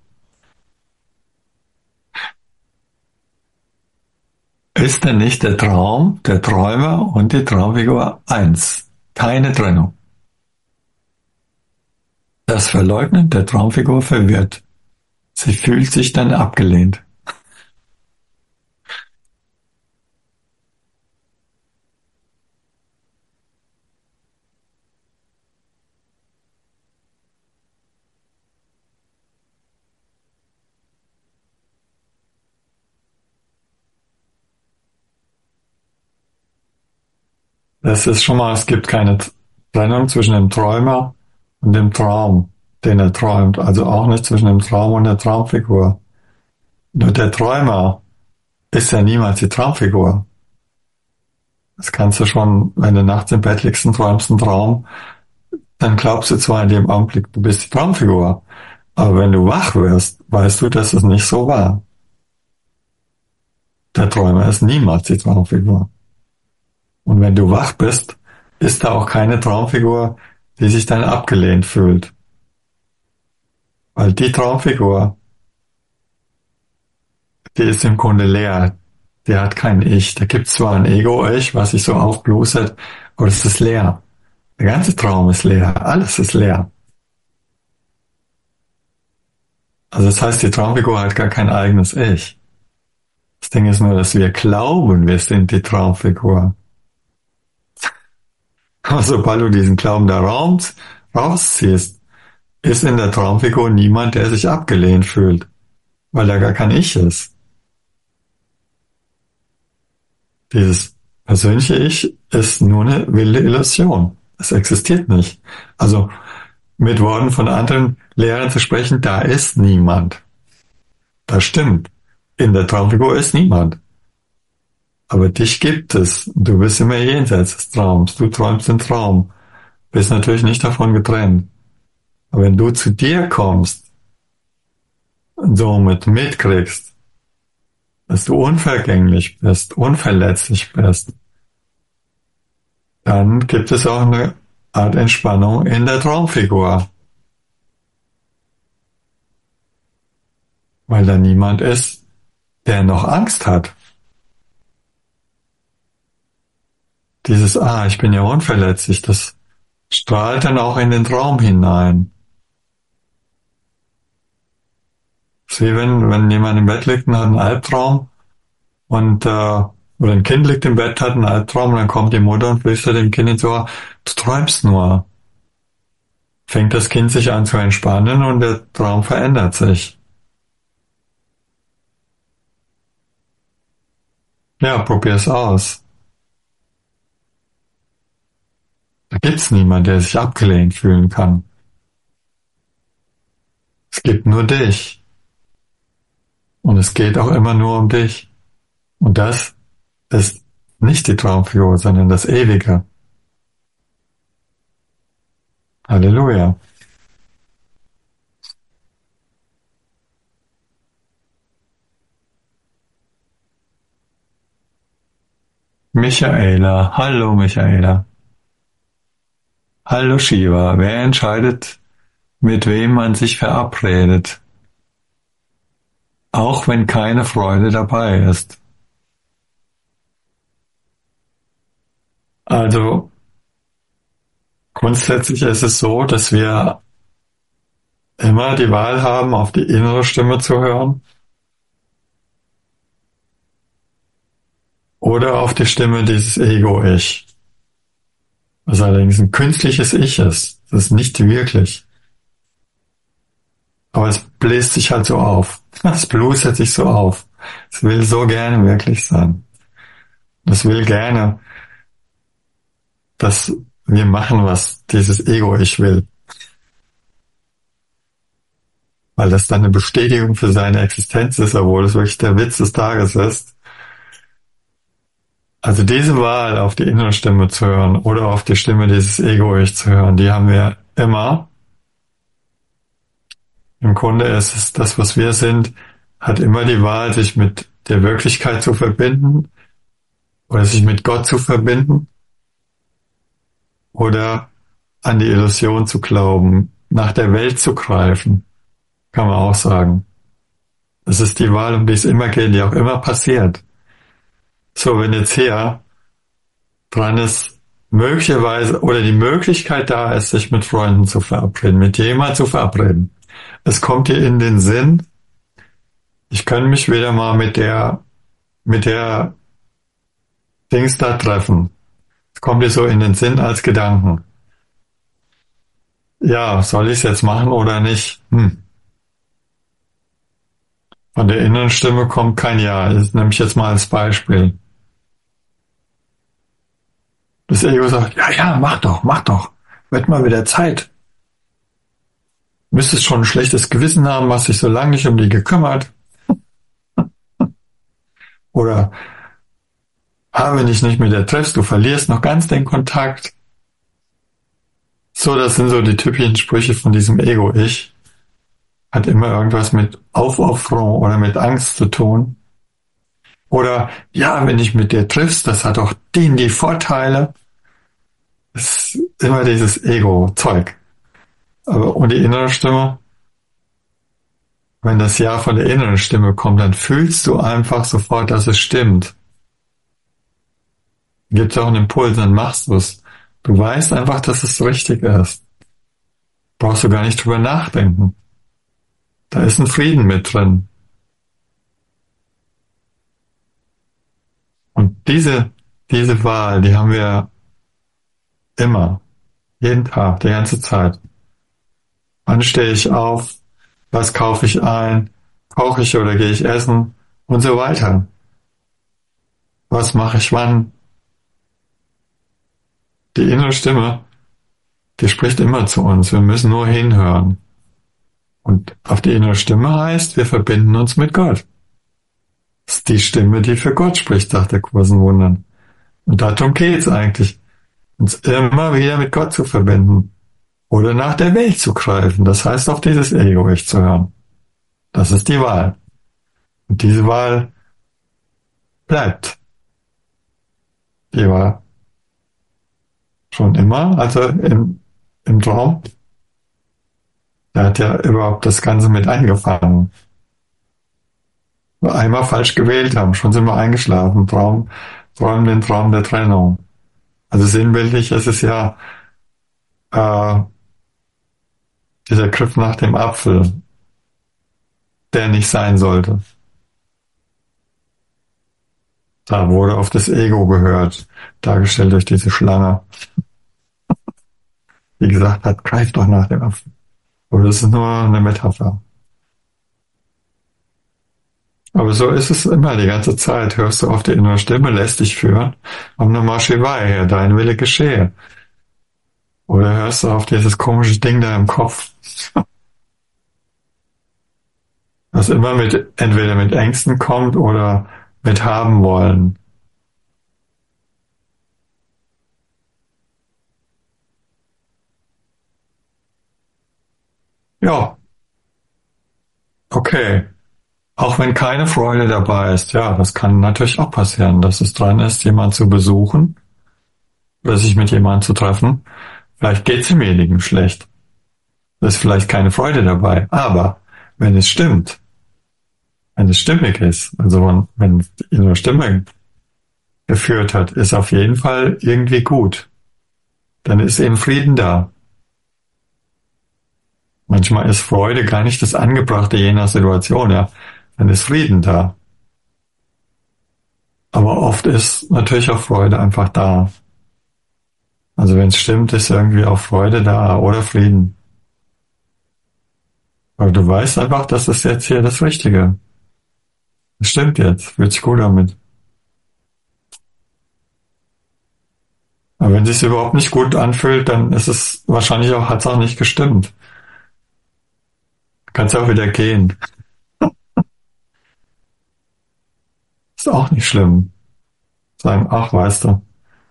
ist denn nicht der Traum, der Träumer und die Traumfigur eins? Keine Trennung. Das Verleugnen der Traumfigur verwirrt. Sie fühlt sich dann abgelehnt. Das ist schon mal, es gibt keine Trennung zwischen dem Träumer und dem Traum, den er träumt. Also auch nicht zwischen dem Traum und der Traumfigur. Nur der Träumer ist ja niemals die Traumfigur. Das kannst du schon, wenn du nachts im Bett liegst und träumst einen Traum, dann glaubst du zwar in dem Augenblick, du bist die Traumfigur. Aber wenn du wach wirst, weißt du, dass es nicht so war. Der Träumer ist niemals die Traumfigur. Und wenn du wach bist, ist da auch keine Traumfigur, die sich dann abgelehnt fühlt. Weil die Traumfigur, die ist im Grunde leer. Die hat kein Ich. Da gibt es zwar ein Ego-Ich, was sich so aufbluset, aber es ist leer. Der ganze Traum ist leer. Alles ist leer. Also das heißt, die Traumfigur hat gar kein eigenes Ich. Das Ding ist nur, dass wir glauben, wir sind die Traumfigur. Aber sobald du diesen Glauben da rausziehst, ist in der Traumfigur niemand, der sich abgelehnt fühlt, weil da gar kein Ich ist. Dieses persönliche Ich ist nur eine wilde Illusion. Es existiert nicht. Also mit Worten von anderen Lehrern zu sprechen, da ist niemand. Das stimmt. In der Traumfigur ist niemand. Aber dich gibt es. Du bist immer jenseits des Traums. Du träumst den Traum. Bist natürlich nicht davon getrennt. Aber wenn du zu dir kommst und somit mitkriegst, dass du unvergänglich bist, unverletzlich bist, dann gibt es auch eine Art Entspannung in der Traumfigur, weil da niemand ist, der noch Angst hat. Dieses, ich bin ja unverletzlich, das strahlt dann auch in den Traum hinein. Es ist wie wenn jemand im Bett liegt und hat einen Albtraum und oder ein Kind liegt im Bett, hat einen Albtraum und dann kommt die Mutter und flüstert dem Kind ins Ohr, du träumst nur. Fängt das Kind sich an zu entspannen und der Traum verändert sich. Ja, probier's aus. Da gibt's niemanden, der sich abgelehnt fühlen kann. Es gibt nur dich. Und es geht auch immer nur um dich. Und das ist nicht die Traumfigur, sondern das Ewige. Halleluja. Michaela. Hallo Michaela. Hallo Shiva. Wer entscheidet, mit wem man sich verabredet? Auch wenn keine Freude dabei ist. Also grundsätzlich ist es so, dass wir immer die Wahl haben, auf die innere Stimme zu hören oder auf die Stimme dieses Ego-Ich, was allerdings ein künstliches Ich ist. Das ist nicht wirklich. Aber es bläst sich halt so auf. Es blutet sich so auf. Es will so gerne wirklich sein. Es will gerne, dass wir machen, was dieses Ego-Ich will. Weil das dann eine Bestätigung für seine Existenz ist, obwohl es wirklich der Witz des Tages ist. Also diese Wahl, auf die innere Stimme zu hören oder auf die Stimme dieses Ego-Ich zu hören, die haben wir immer. Im Grunde ist es das, was wir sind, hat immer die Wahl, sich mit der Wirklichkeit zu verbinden oder sich mit Gott zu verbinden oder an die Illusion zu glauben, nach der Welt zu greifen, kann man auch sagen. Das ist die Wahl, um die es immer geht, die auch immer passiert. So, wenn jetzt hier dran ist, möglicherweise oder die Möglichkeit da ist, sich mit Freunden zu verabreden, mit jemand zu verabreden. Es kommt dir in den Sinn, ich kann mich wieder mal mit der Dings da treffen. Es kommt dir so in den Sinn als Gedanken. Ja, soll ich es jetzt machen oder nicht? Von der inneren Stimme kommt kein Ja. Das nehme ich jetzt mal als Beispiel. Das Ego sagt, ja, ja, mach doch. Wird mal wieder Zeit. Müsstest schon ein schlechtes Gewissen haben, hast dich so lange nicht um die gekümmert. Oder, wenn dich nicht mit der triffst, du verlierst noch ganz den Kontakt. So, das sind so die typischen Sprüche von diesem Ego-Ich. Hat immer irgendwas mit Aufopferung oder mit Angst zu tun. Oder, ja, wenn dich mit dir triffst, das hat auch die Vorteile. Das ist immer dieses Ego-Zeug. Und die innere Stimme, wenn das Ja von der inneren Stimme kommt, dann fühlst du einfach sofort, dass es stimmt. Gibt es auch einen Impuls, dann machst du es. Du weißt einfach, dass es richtig ist. Brauchst du gar nicht drüber nachdenken. Da ist ein Frieden mit drin. Und diese Wahl, die haben wir immer. Jeden Tag, die ganze Zeit. Wann stehe ich auf? Was kaufe ich ein? Koche ich oder gehe ich essen? Und so weiter. Was mache ich wann? Die innere Stimme, die spricht immer zu uns. Wir müssen nur hinhören. Und auf die innere Stimme heißt, wir verbinden uns mit Gott. Das ist die Stimme, die für Gott spricht, sagt der Kurs in Wundern. Und darum geht's eigentlich, uns immer wieder mit Gott zu verbinden oder nach der Welt zu greifen. Das heißt, auf dieses Ego-Ich zu hören. Das ist die Wahl. Und diese Wahl bleibt. Die war schon immer, also im Traum. Da hat ja überhaupt das Ganze mit eingefangen. Einmal falsch gewählt haben, schon sind wir eingeschlafen. Träumen den Traum der Trennung. Also sinnbildlich ist es ja äh, dieser Griff nach dem Apfel, der nicht sein sollte. Da wurde auf das Ego gehört, dargestellt durch diese Schlange, die gesagt hat, greif doch nach dem Apfel. Aber das ist nur eine Metapher. Aber so ist es immer, die ganze Zeit hörst du auf die innere Stimme, lässt dich führen, Om Namah Shivaya her, dein Wille geschehe. Oder hörst du auf dieses komische Ding da im Kopf, was immer entweder mit Ängsten kommt oder mit haben wollen. Ja, okay. Auch wenn keine Freude dabei ist, ja, das kann natürlich auch passieren, dass es dran ist, jemanden zu besuchen oder sich mit jemandem zu treffen. Vielleicht geht es demjenigen schlecht. Da ist vielleicht keine Freude dabei. Aber wenn es stimmt, wenn es stimmig ist, also wenn die innere Stimme geführt hat, ist auf jeden Fall irgendwie gut. Dann ist eben Frieden da. Manchmal ist Freude gar nicht das Angebrachte je nach Situation, ja. Dann ist Frieden da. Aber oft ist natürlich auch Freude einfach da. Also wenn es stimmt, ist irgendwie auch Freude da oder Frieden. Aber du weißt einfach, das ist jetzt hier das Richtige. Das stimmt jetzt, fühlt sich gut damit. Aber wenn es sich überhaupt nicht gut anfühlt, dann ist es wahrscheinlich auch, hat es auch nicht gestimmt. Kannst auch wieder gehen. Ist auch nicht schlimm. Sagen, ach, weißt du,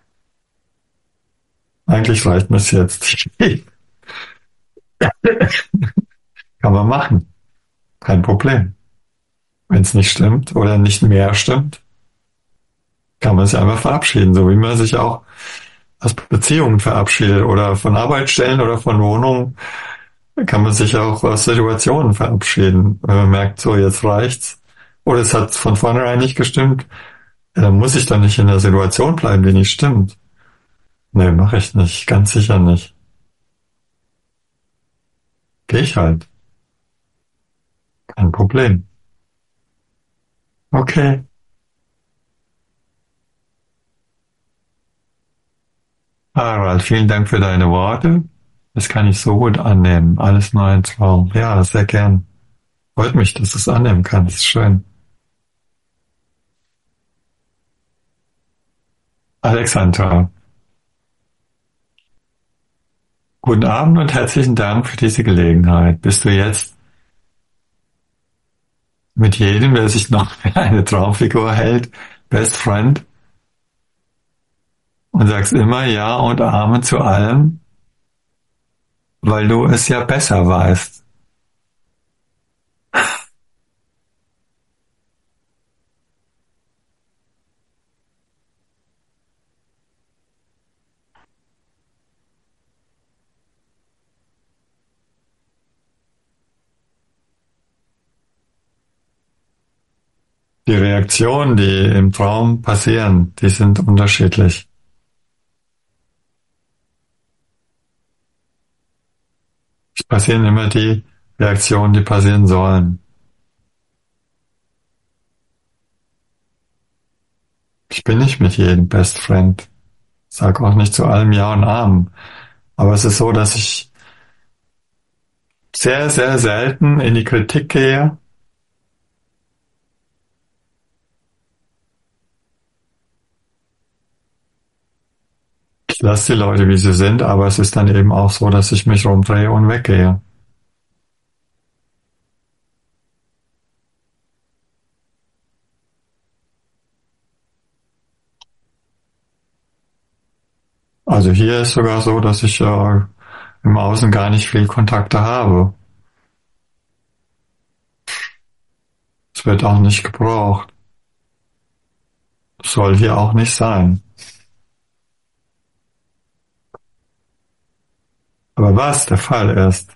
eigentlich reicht mir's jetzt. Kann man machen. Kein Problem. Wenn es nicht stimmt oder nicht mehr stimmt, kann man sich einfach verabschieden, so wie man sich auch aus Beziehungen verabschiedet oder von Arbeitsstellen oder von Wohnungen, kann man sich auch aus Situationen verabschieden. Wenn man merkt, so jetzt reicht's oder es hat von vornherein nicht gestimmt, ja, dann muss ich doch nicht in der Situation bleiben, die nicht stimmt. Nee, mache ich nicht, ganz sicher nicht. Gehe ich halt. Kein Problem. Okay. Harald, vielen Dank für deine Worte. Das kann ich so gut annehmen. Alles nur ein Traum. Ja, sehr gern. Freut mich, dass du es annehmen kannst. Schön. Alexandra, Guten Abend und herzlichen Dank für diese Gelegenheit. Bist du jetzt mit jedem, der sich noch für eine Traumfigur hält, Best Friend und sagst immer Ja und Amen zu allem, weil du es ja besser weißt? Die Reaktionen, die im Traum passieren, die sind unterschiedlich. Es passieren immer die Reaktionen, die passieren sollen. Ich bin nicht mit jedem Best Friend. Sag auch nicht zu allem Ja und Amen. Aber es ist so, dass ich sehr, sehr selten in die Kritik gehe. Ich lasse die Leute, wie sie sind, aber es ist dann eben auch so, dass ich mich rumdrehe und weggehe. Also hier ist sogar so, dass ich im Außen gar nicht viel Kontakte habe. Es wird auch nicht gebraucht. Soll hier auch nicht sein. Aber was der Fall ist,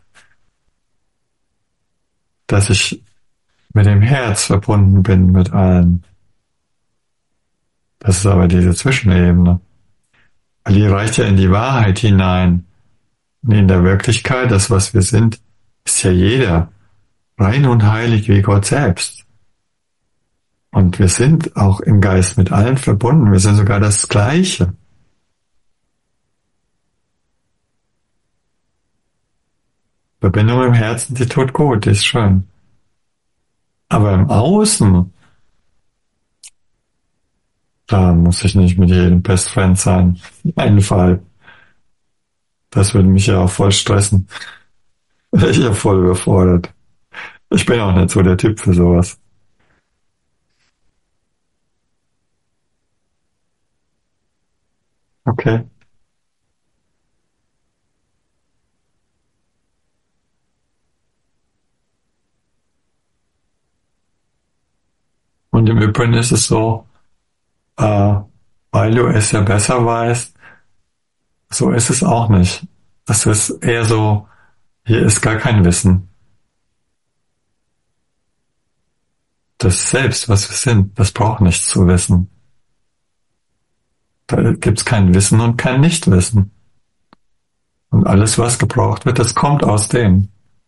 dass ich mit dem Herz verbunden bin mit allen. Das ist aber diese Zwischenebene. Weil die reicht ja in die Wahrheit hinein. Und in der Wirklichkeit, das, was wir sind, ist ja jeder rein und heilig wie Gott selbst. Und wir sind auch im Geist mit allen verbunden. Wir sind sogar das Gleiche. Verbindung im Herzen, die tut gut, die ist schön. Aber im Außen, da muss ich nicht mit jedem Best Friend sein. Einen Fall. Das würde mich ja auch voll stressen. Wäre ich ja voll überfordert. Ich bin auch nicht so der Typ für sowas. Okay. Und im Übrigen ist es so, äh, weil du es ja besser weißt, so ist es auch nicht. Das ist eher so, hier ist gar kein Wissen. Das Selbst, was wir sind, das braucht nichts zu wissen. Da gibt's kein Wissen und kein Nichtwissen. Und alles, was gebraucht wird, das kommt aus dem.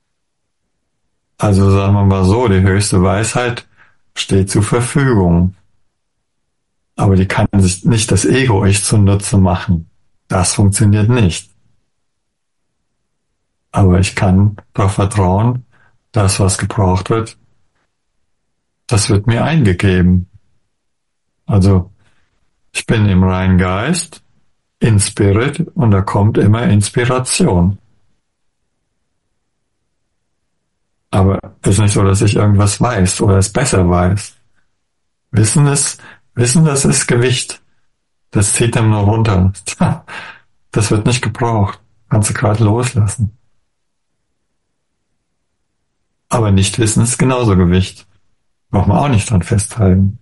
Also sagen wir mal so, die höchste Weisheit steht zur Verfügung. Aber die kann sich nicht das Ego-Ich zunutze machen. Das funktioniert nicht. Aber ich kann darauf vertrauen, das, was gebraucht wird, das wird mir eingegeben. Also ich bin im reinen Geist, in Spirit und da kommt immer Inspiration. Aber es ist nicht so, dass ich irgendwas weiß oder es besser weiß. Wissen ist, Wissen, das ist Gewicht. Das zieht einem nur runter. Das wird nicht gebraucht. Kannst du gerade loslassen. Aber Nichtwissen ist genauso Gewicht. Braucht man auch nicht dran festhalten.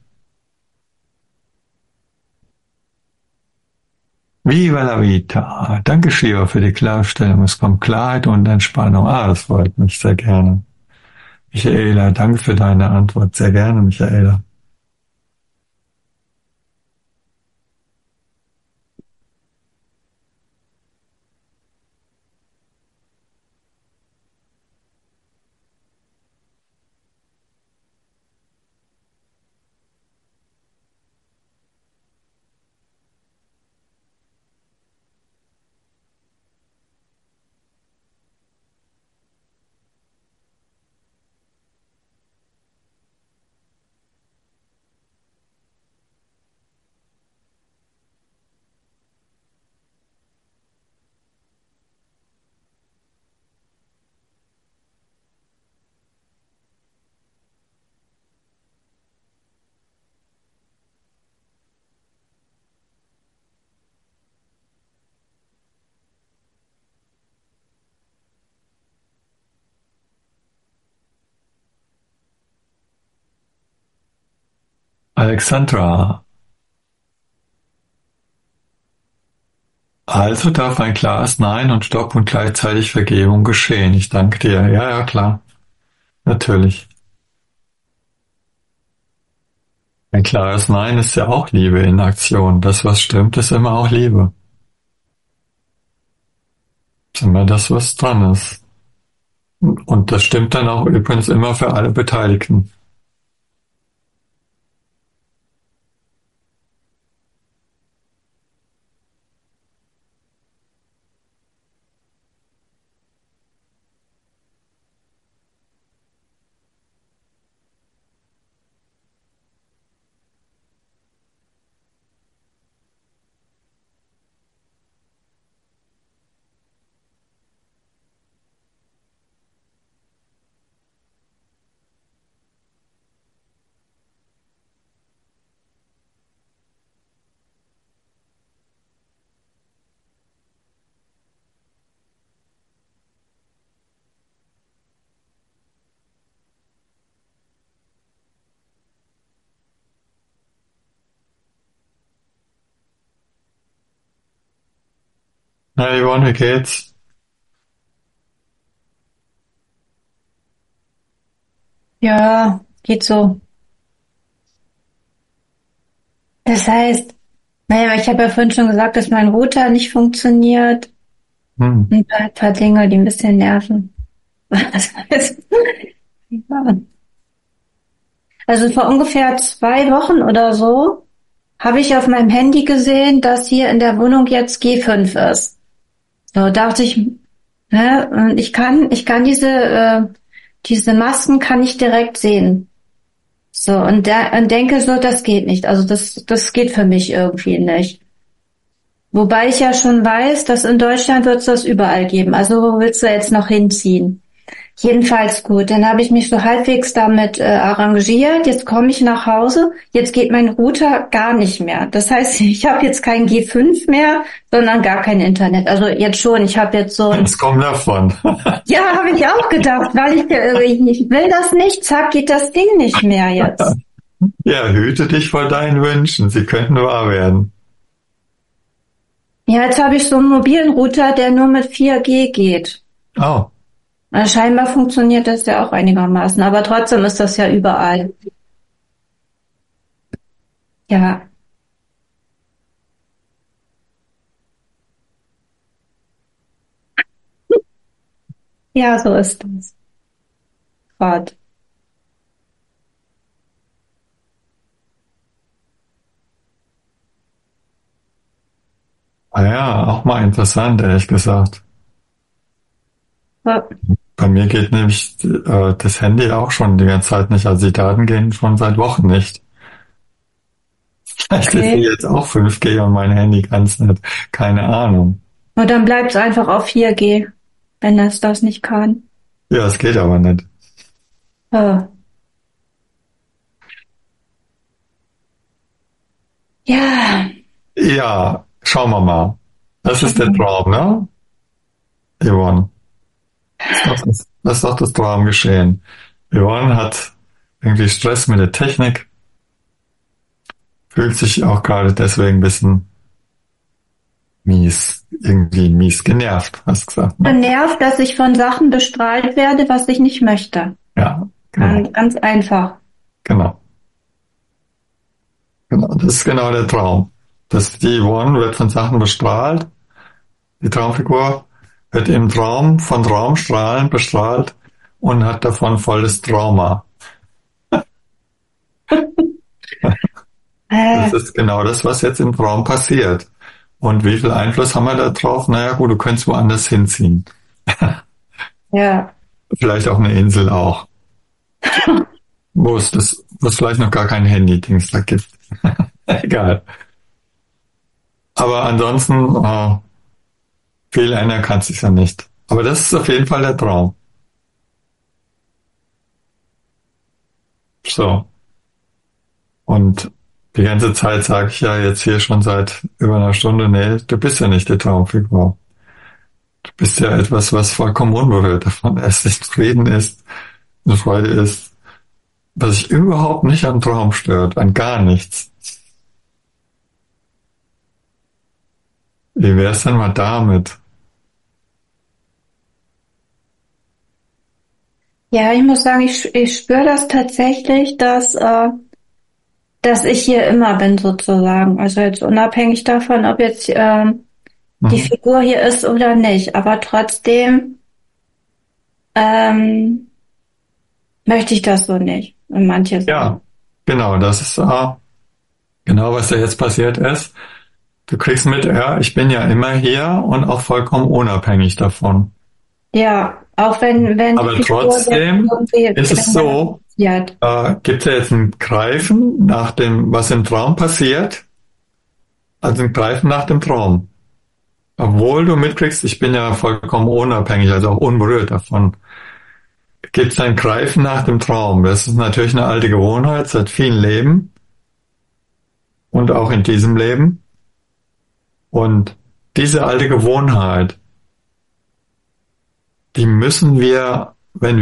Viva la vita. Danke, Shiva, für die Klarstellung. Es kommt Klarheit und Entspannung. Das freut mich sehr gerne. Michaela, danke für deine Antwort. Sehr gerne, Michaela. Alexandra, also darf ein klares Nein und Stopp und gleichzeitig Vergebung geschehen. Ich danke dir. Ja, ja, klar. Natürlich. Ein klares Nein ist ja auch Liebe in Aktion. Das, was stimmt, ist immer auch Liebe. Ist immer das, was dran ist. Und das stimmt dann auch übrigens immer für alle Beteiligten. Na, Yvonne, wie geht's? Ja, geht so. Das heißt, naja, ich habe ja vorhin schon gesagt, dass mein Router nicht funktioniert. Hm. Ein paar Dinge, die ein bisschen nerven. Das heißt, ja. Also vor ungefähr 2 Wochen oder so habe ich auf meinem Handy gesehen, dass hier in der Wohnung jetzt G5 ist. So dachte ich, ne, und ich kann diese Masten kann ich direkt sehen. So, und denke so, das geht nicht. Also das geht für mich irgendwie nicht. Wobei ich ja schon weiß, dass in Deutschland wird es das überall geben. Also wo willst du jetzt noch hinziehen? Jedenfalls gut. Dann habe ich mich so halbwegs damit arrangiert. Jetzt komme ich nach Hause. Jetzt geht mein Router gar nicht mehr. Das heißt, ich habe jetzt kein G5 mehr, sondern gar kein Internet. Also jetzt schon. Ich habe jetzt so ein... Das kommt davon. Ja, habe ich auch gedacht, weil ich will das nicht. Zack, geht das Ding nicht mehr jetzt. Ja, hüte dich vor deinen Wünschen. Sie könnten wahr werden. Ja, jetzt habe ich so einen mobilen Router, der nur mit 4G geht. Oh, Also scheinbar funktioniert das ja auch einigermaßen, aber trotzdem ist das ja überall. Ja, ja, so ist das. Gott. ah ja, auch mal interessant, ehrlich gesagt. Ja, Bei mir geht nämlich das Handy auch schon die ganze Zeit nicht. Also die Daten gehen schon seit Wochen nicht. Vielleicht ist okay. hier jetzt auch 5G und mein Handy kann's nicht. Keine Ahnung. Und dann bleibt es einfach auf 4G, wenn das nicht kann. Ja, es geht aber nicht. Oh. Ja, Ja, schauen wir mal. Das schon ist der mal. Traum, ne? Yvonne. Das ist doch das Traumgeschehen. Yvonne hat irgendwie Stress mit der Technik, fühlt sich auch gerade deswegen ein bisschen irgendwie mies genervt, hast du gesagt, ne? Genervt, dass ich von Sachen bestrahlt werde, was ich nicht möchte. Ja, genau, Ganz einfach. genau, genau. Das ist genau der Traum. Die Yvonne wird von Sachen bestrahlt, die Traumfigur wird im Traum von Traumstrahlen bestrahlt und hat davon volles Trauma. Das Äh, ist genau das, was jetzt im Traum passiert. Und wie viel Einfluss haben wir da drauf? Naja, gut, du könntest woanders hinziehen. ja. Vielleicht auch eine Insel auch. Wo es vielleicht noch gar kein Handy-Dings da gibt. Egal. Aber ansonsten, viel ändern kannst du es ja nicht. Aber das ist auf jeden Fall der Traum. So. Und die ganze Zeit sage ich ja jetzt hier schon seit über einer Stunde, nee, du bist ja nicht die Traumfigur. Du bist ja etwas, was vollkommen unberührt davon ist, in Frieden ist, in Freude ist. was sich überhaupt nicht am Traum stört, an gar nichts. Wie wär's denn mal damit? Ja, ich muss sagen, ich spüre das tatsächlich, dass ich hier immer bin sozusagen. Also jetzt unabhängig davon, ob jetzt die Mhm. Figur hier ist oder nicht. Aber trotzdem ähm, möchte ich das so nicht. Und manche Ja, sagen. genau, das ist genau, was da jetzt passiert ist. Du kriegst mit, ja, ich bin ja immer hier und auch vollkommen unabhängig davon. Ja, auch wenn die Aber Figur jetzt trotzdem irgendwie ist es so, passiert. gibt es ja jetzt ein Greifen nach dem, was im Traum passiert, also ein Greifen nach dem Traum. Obwohl du mitkriegst, ich bin ja vollkommen unabhängig, also auch unberührt davon, gibt es ein Greifen nach dem Traum. Das ist natürlich eine alte Gewohnheit seit vielen Leben und auch in diesem Leben. Und diese alte Gewohnheit, die müssen wir,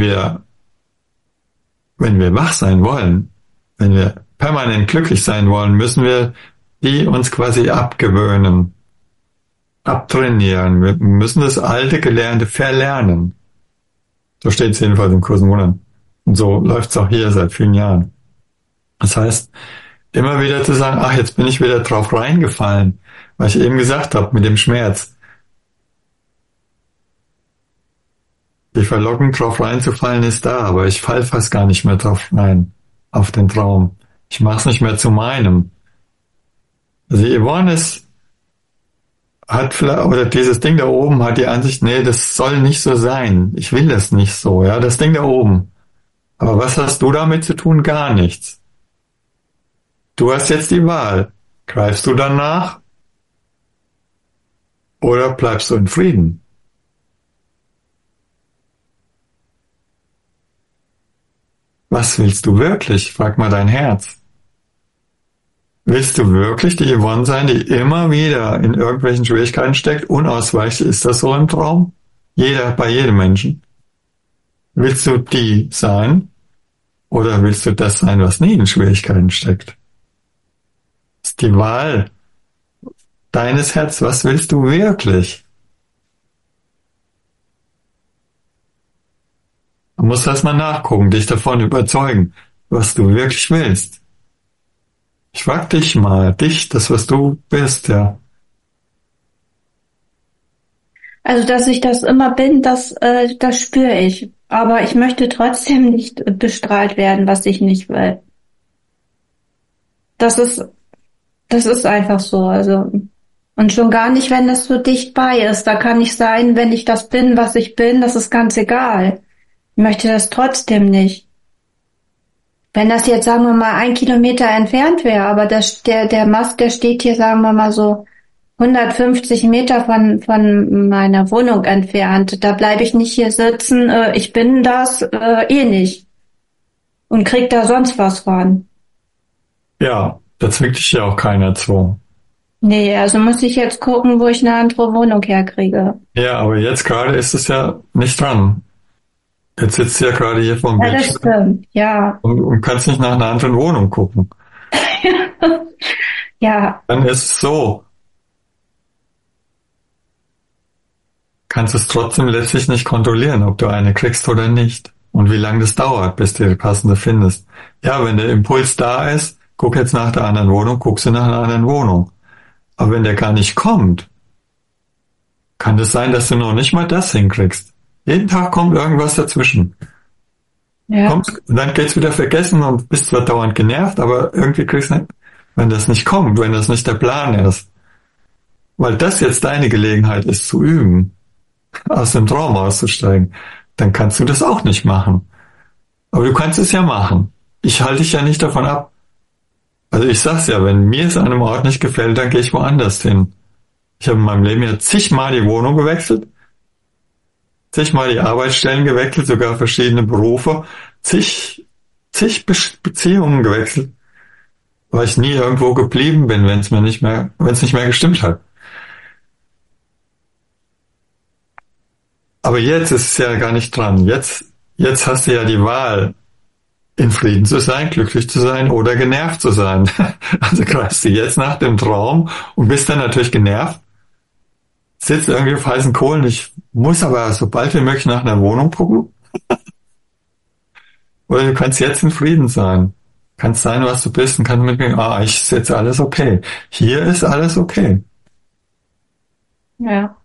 wenn wir wach sein wollen, wenn wir permanent glücklich sein wollen, müssen wir die uns quasi abgewöhnen, abtrainieren. Wir müssen das alte Gelernte verlernen. So steht es jedenfalls im Kurs in Wundern. Und so läuft es auch hier seit vielen Jahren. Das heißt, immer wieder zu sagen, ach, jetzt bin ich wieder drauf reingefallen, weil ich eben gesagt habe, mit dem Schmerz. Die Verlockung, drauf reinzufallen, ist da, aber ich fall fast gar nicht mehr drauf rein, auf den Traum. Ich mache es nicht mehr zu meinem. Also Yvonne hat vielleicht, oder dieses Ding da oben hat die Ansicht, nee, das soll nicht so sein. Ich will das nicht so, ja, das Ding da oben. Aber was hast du damit zu tun? Gar nichts. Du hast jetzt die Wahl. Greifst du danach oder bleibst du in Frieden? Was willst du wirklich? Frag mal dein Herz. Willst du wirklich die Yvonne sein, die immer wieder in irgendwelchen Schwierigkeiten steckt? Unausweichlich ist das so im Traum? Bei jedem Menschen. Willst du die sein? Oder willst du das sein, was nie in Schwierigkeiten steckt? Das ist die Wahl deines Herzens. Was willst du wirklich? Du musst erst mal nachgucken, dich davon überzeugen, was du wirklich willst. Ich frag dich mal, das, was du bist, ja. Also, dass ich das immer bin, das spüre ich. Aber ich möchte trotzdem nicht bestrahlt werden, was ich nicht will. Das ist, das ist einfach so. Also, und schon gar nicht, wenn das so dicht bei ist. Da kann ich sein, wenn ich das bin, was ich bin, das ist ganz egal. Ich möchte das trotzdem nicht. Wenn das jetzt, sagen wir mal, 1 Kilometer entfernt wäre, aber der Mast, der steht hier, sagen wir mal so 150 Meter von meiner Wohnung entfernt. Da bleibe ich nicht hier sitzen, ich bin das eh nicht und krieg da sonst was von. Ja, da zwingt dich ja auch keiner zu. Nee, also muss ich jetzt gucken, wo ich eine andere Wohnung herkriege. Ja, aber jetzt gerade ist es ja nicht dran. Jetzt sitzt du ja gerade hier vorm Ja, das Bildschirm stimmt, ja. und kannst nicht nach einer anderen Wohnung gucken. Ja, Dann ist es so, kannst es trotzdem letztlich nicht kontrollieren, ob du eine kriegst oder nicht. Und wie lange das dauert, bis du die passende findest. Ja, wenn der Impuls da ist, guck jetzt nach der anderen Wohnung, guckst du nach einer anderen Wohnung. Aber wenn der gar nicht kommt, kann es sein, dass du noch nicht mal das hinkriegst. Jeden Tag kommt irgendwas dazwischen. ja, Kommst, und dann geht's wieder vergessen und bist zwar dauernd genervt, aber irgendwie kriegst du nicht, wenn das nicht kommt, wenn das nicht der Plan ist. Weil das jetzt deine Gelegenheit ist zu üben, aus dem Traum auszusteigen, dann kannst du das auch nicht machen. Aber du kannst es ja machen. Ich halte dich ja nicht davon ab. Also ich sag's ja, wenn mir es an einem Ort nicht gefällt, dann gehe ich woanders hin. Ich habe in meinem Leben ja zigmal die Wohnung gewechselt, zigmal die Arbeitsstellen gewechselt, sogar verschiedene Berufe, zig Beziehungen gewechselt, weil ich nie irgendwo geblieben bin, wenn es nicht mehr gestimmt hat. Aber jetzt ist es ja gar nicht dran. Jetzt hast du ja die Wahl, in Frieden zu sein, glücklich zu sein oder genervt zu sein. Also greifst du jetzt nach dem Traum und bist dann natürlich genervt, sitzt irgendwie auf heißen Kohlen. Ich muss aber sobald wie möglich nach einer Wohnung gucken. Oder du kannst jetzt in Frieden sein. Kannst sein, was du bist und kannst mitgehen, ist jetzt alles okay. Hier ist alles okay. Ja.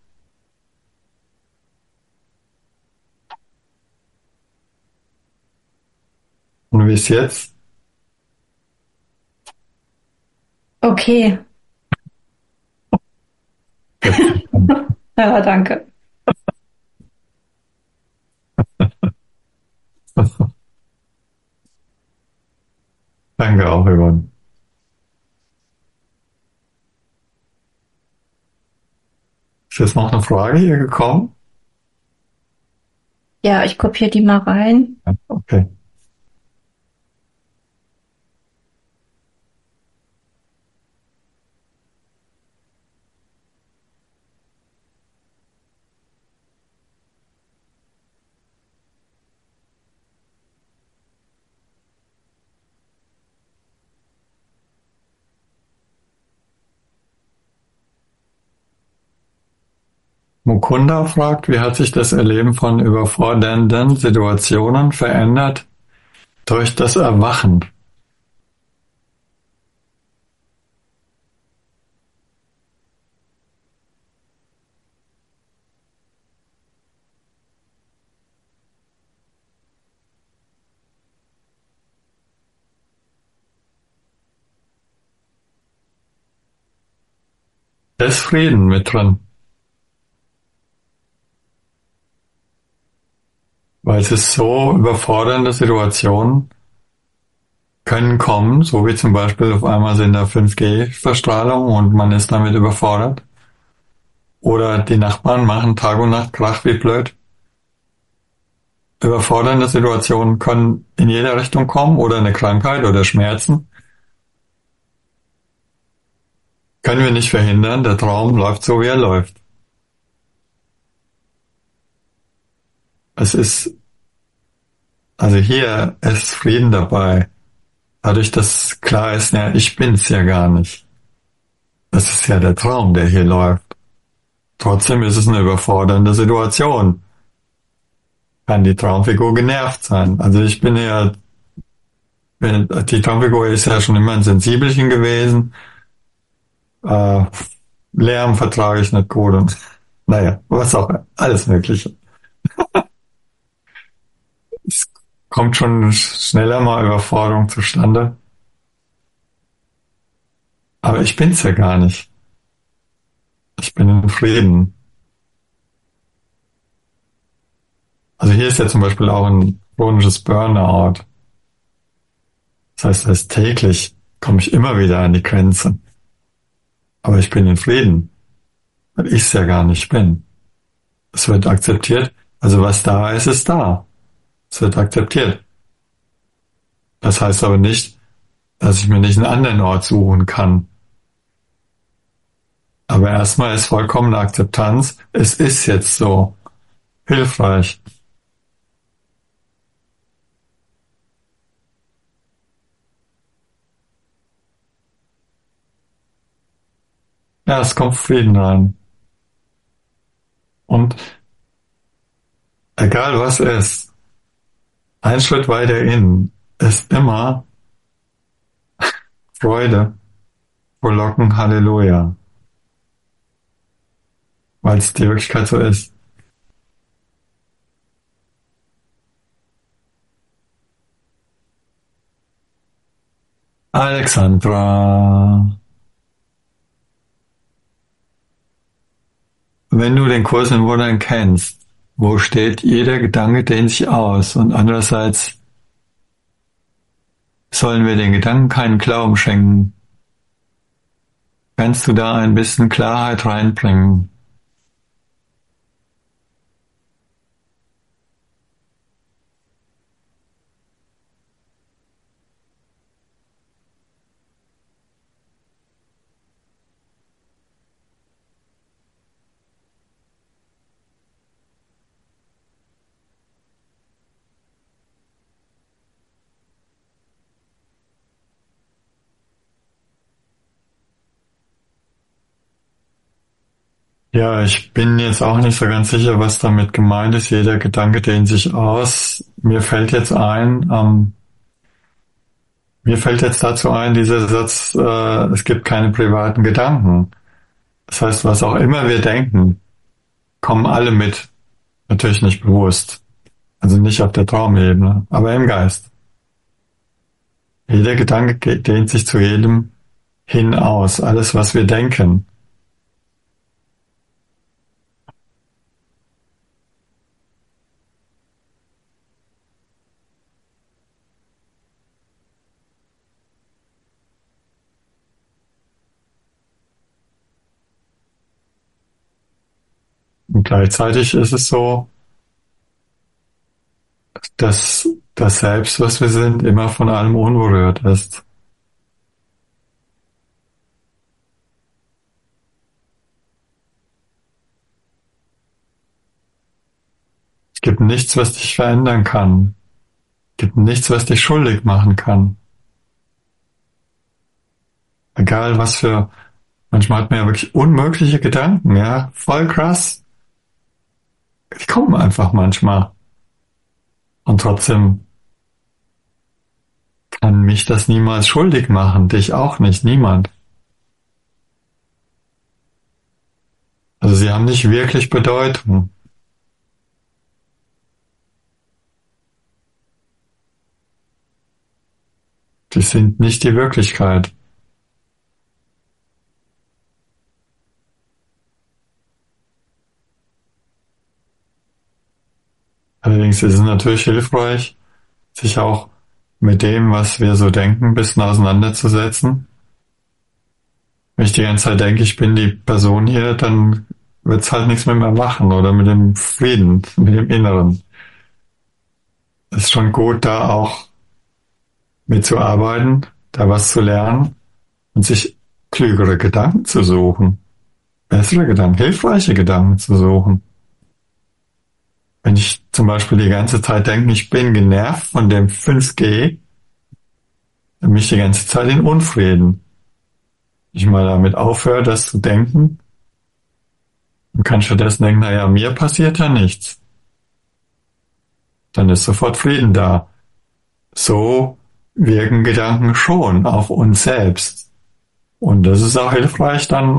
Und wie ist jetzt? Okay. Ja, danke. Danke auch, Yvonne. Ist jetzt noch eine Frage hier gekommen? Ja, ich kopiere die mal rein. Ja, okay. Mukunda fragt, wie hat sich das Erleben von überfordernden Situationen verändert durch das Erwachen? Da ist Frieden mit drin, weil es ist so überfordernde Situationen können kommen, so wie zum Beispiel auf einmal sind da 5G-Verstrahlung und man ist damit überfordert. Oder die Nachbarn machen Tag und Nacht Krach wie blöd. Überfordernde Situationen können in jede Richtung kommen oder eine Krankheit oder Schmerzen. Können wir nicht verhindern, der Traum läuft so, wie er läuft. Es ist, also hier ist Frieden dabei. Dadurch, dass klar ist, ja, ich bin's ja gar nicht. Das ist ja der Traum, der hier läuft. Trotzdem ist es eine überfordernde Situation. Kann die Traumfigur genervt sein. Also ich bin ja, die Traumfigur ist ja schon immer ein Sensibelchen gewesen. Äh, Lärm vertrage ich nicht gut und naja, was auch, alles Mögliche. Es kommt schon schneller mal Überforderung zustande. Aber ich bin's ja gar nicht. Ich bin in Frieden. Also hier ist ja zum Beispiel auch ein chronisches Burnout. Das heißt täglich komme ich immer wieder an die Grenze. Aber ich bin in Frieden, weil ich es ja gar nicht bin. Es wird akzeptiert. Also was da ist, ist da. Es wird akzeptiert. Das heißt aber nicht, dass ich mir nicht einen anderen Ort suchen kann. Aber erstmal ist vollkommene Akzeptanz. Es ist jetzt so. Hilfreich. Ja, es kommt Frieden rein. Und egal was ist, ein Schritt weiter innen ist immer Freude, Frohlocken, Halleluja. Weil es die Wirklichkeit so ist. Alexandra, wenn du den Kurs in Wundern kennst, wo steht, jeder Gedanke dehnt sich aus und andererseits sollen wir den Gedanken keinen Glauben schenken. Kannst du da ein bisschen Klarheit reinbringen? Ja, ich bin jetzt auch nicht so ganz sicher, was damit gemeint ist. Jeder Gedanke dehnt sich aus. Mir fällt jetzt dazu ein, dieser Satz, es gibt keine privaten Gedanken. Das heißt, was auch immer wir denken, kommen alle mit. Natürlich nicht bewusst. Also nicht auf der Traumebene, aber im Geist. Jeder Gedanke dehnt sich zu jedem hin aus. Alles, was wir denken. Und gleichzeitig ist es so, dass das Selbst, was wir sind, immer von allem unberührt ist. Es gibt nichts, was dich verändern kann. Es gibt nichts, was dich schuldig machen kann. Egal was für, manchmal hat man ja wirklich unmögliche Gedanken, ja, voll krass. Die kommen einfach manchmal. Und trotzdem kann mich das niemals schuldig machen, dich auch nicht, niemand. Also sie haben nicht wirklich Bedeutung. Sie sind nicht die Wirklichkeit. Allerdings ist es natürlich hilfreich, sich auch mit dem, was wir so denken, ein bisschen auseinanderzusetzen. Wenn ich die ganze Zeit denke, ich bin die Person hier, dann wird's halt nichts mit dem Erwachen oder mit dem Frieden, mit dem Inneren. Es ist schon gut, da auch mitzuarbeiten, da was zu lernen und sich klügere Gedanken zu suchen, bessere Gedanken, hilfreiche Gedanken zu suchen. Wenn ich zum Beispiel die ganze Zeit denke, ich bin genervt von dem 5G, dann bin ich die ganze Zeit in Unfrieden. Wenn ich mal damit aufhöre, das zu denken, dann kann ich stattdessen denken, naja, mir passiert ja nichts. Dann ist sofort Frieden da. So wirken Gedanken schon auf uns selbst. Und das ist auch hilfreich, dann,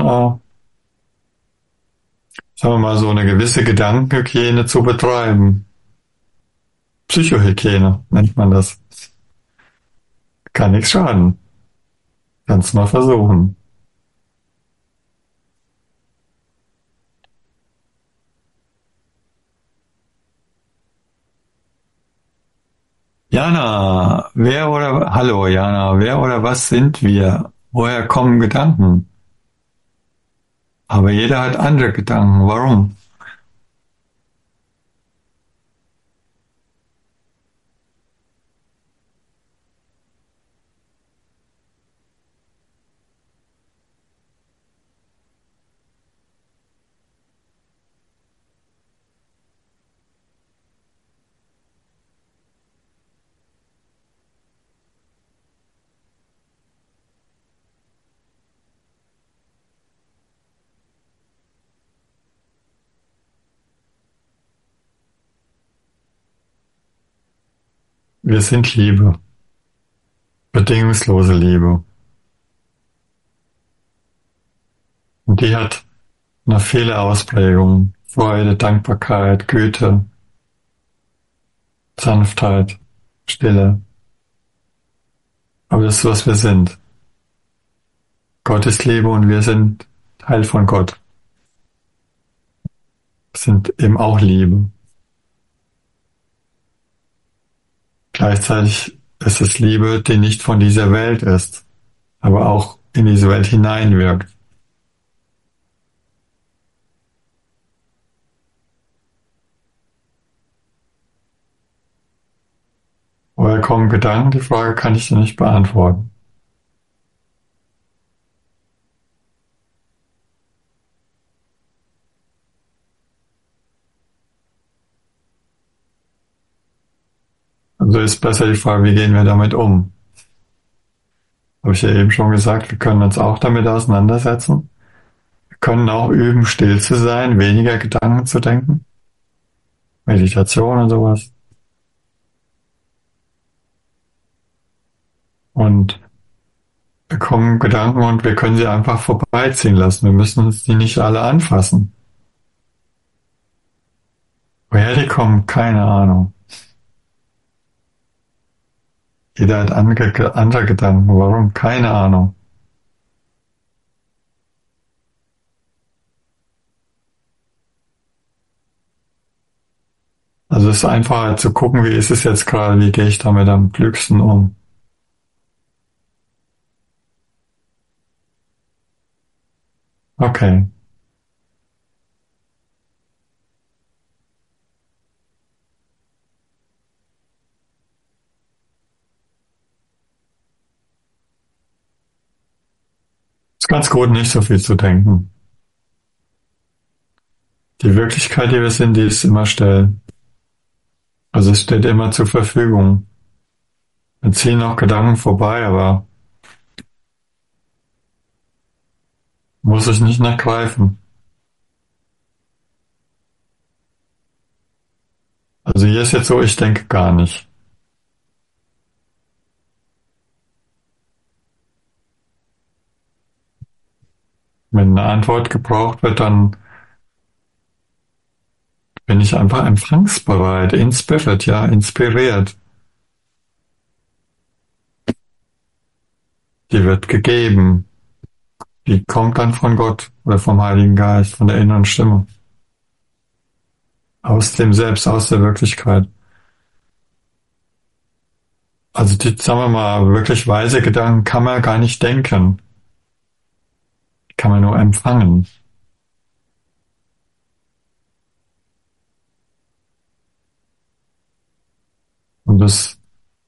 sagen wir mal, so eine gewisse Gedankenhygiene zu betreiben. Psychohygiene nennt man das. Kann nichts schaden. Kannst mal versuchen. Jana, hallo Jana, wer oder was sind wir? Woher kommen Gedanken? Aber jeder hat andere Gedanken. Warum? Wir sind Liebe. Bedingungslose Liebe. Und die hat noch viele Ausprägungen. Freude, Dankbarkeit, Güte, Sanftheit, Stille. Aber das ist, was wir sind. Gott ist Liebe und wir sind Teil von Gott. Wir sind eben auch Liebe. Gleichzeitig ist es Liebe, die nicht von dieser Welt ist, aber auch in diese Welt hineinwirkt. Woher kommen Gedanken? Die Frage kann ich dir nicht beantworten. Also ist besser die Frage, wie gehen wir damit um? Habe ich ja eben schon gesagt, wir können uns auch damit auseinandersetzen. Wir können auch üben, still zu sein, weniger Gedanken zu denken. Meditation und sowas. Und wir kommen Gedanken und wir können sie einfach vorbeiziehen lassen. Wir müssen uns die nicht alle anfassen. Woher die kommen, keine Ahnung. Jeder hat andere Gedanken. Warum? Keine Ahnung. Also es ist einfacher zu gucken, wie ist es jetzt gerade, wie gehe ich damit am klügsten um. Okay. Ist ganz gut, nicht so viel zu denken. Die Wirklichkeit, die wir sind, die ist immer still. Also es steht immer zur Verfügung. Wir ziehen auch Gedanken vorbei, aber muss ich nicht nachgreifen. Also hier ist jetzt so, ich denke gar nicht. Wenn eine Antwort gebraucht wird, dann bin ich einfach empfangsbereit, inspired, ja, inspiriert. Die wird gegeben. Die kommt dann von Gott oder vom Heiligen Geist, von der inneren Stimme. Aus dem Selbst, aus der Wirklichkeit. Also die, sagen wir mal, wirklich weise Gedanken kann man gar nicht denken. Kann man nur empfangen. Und das,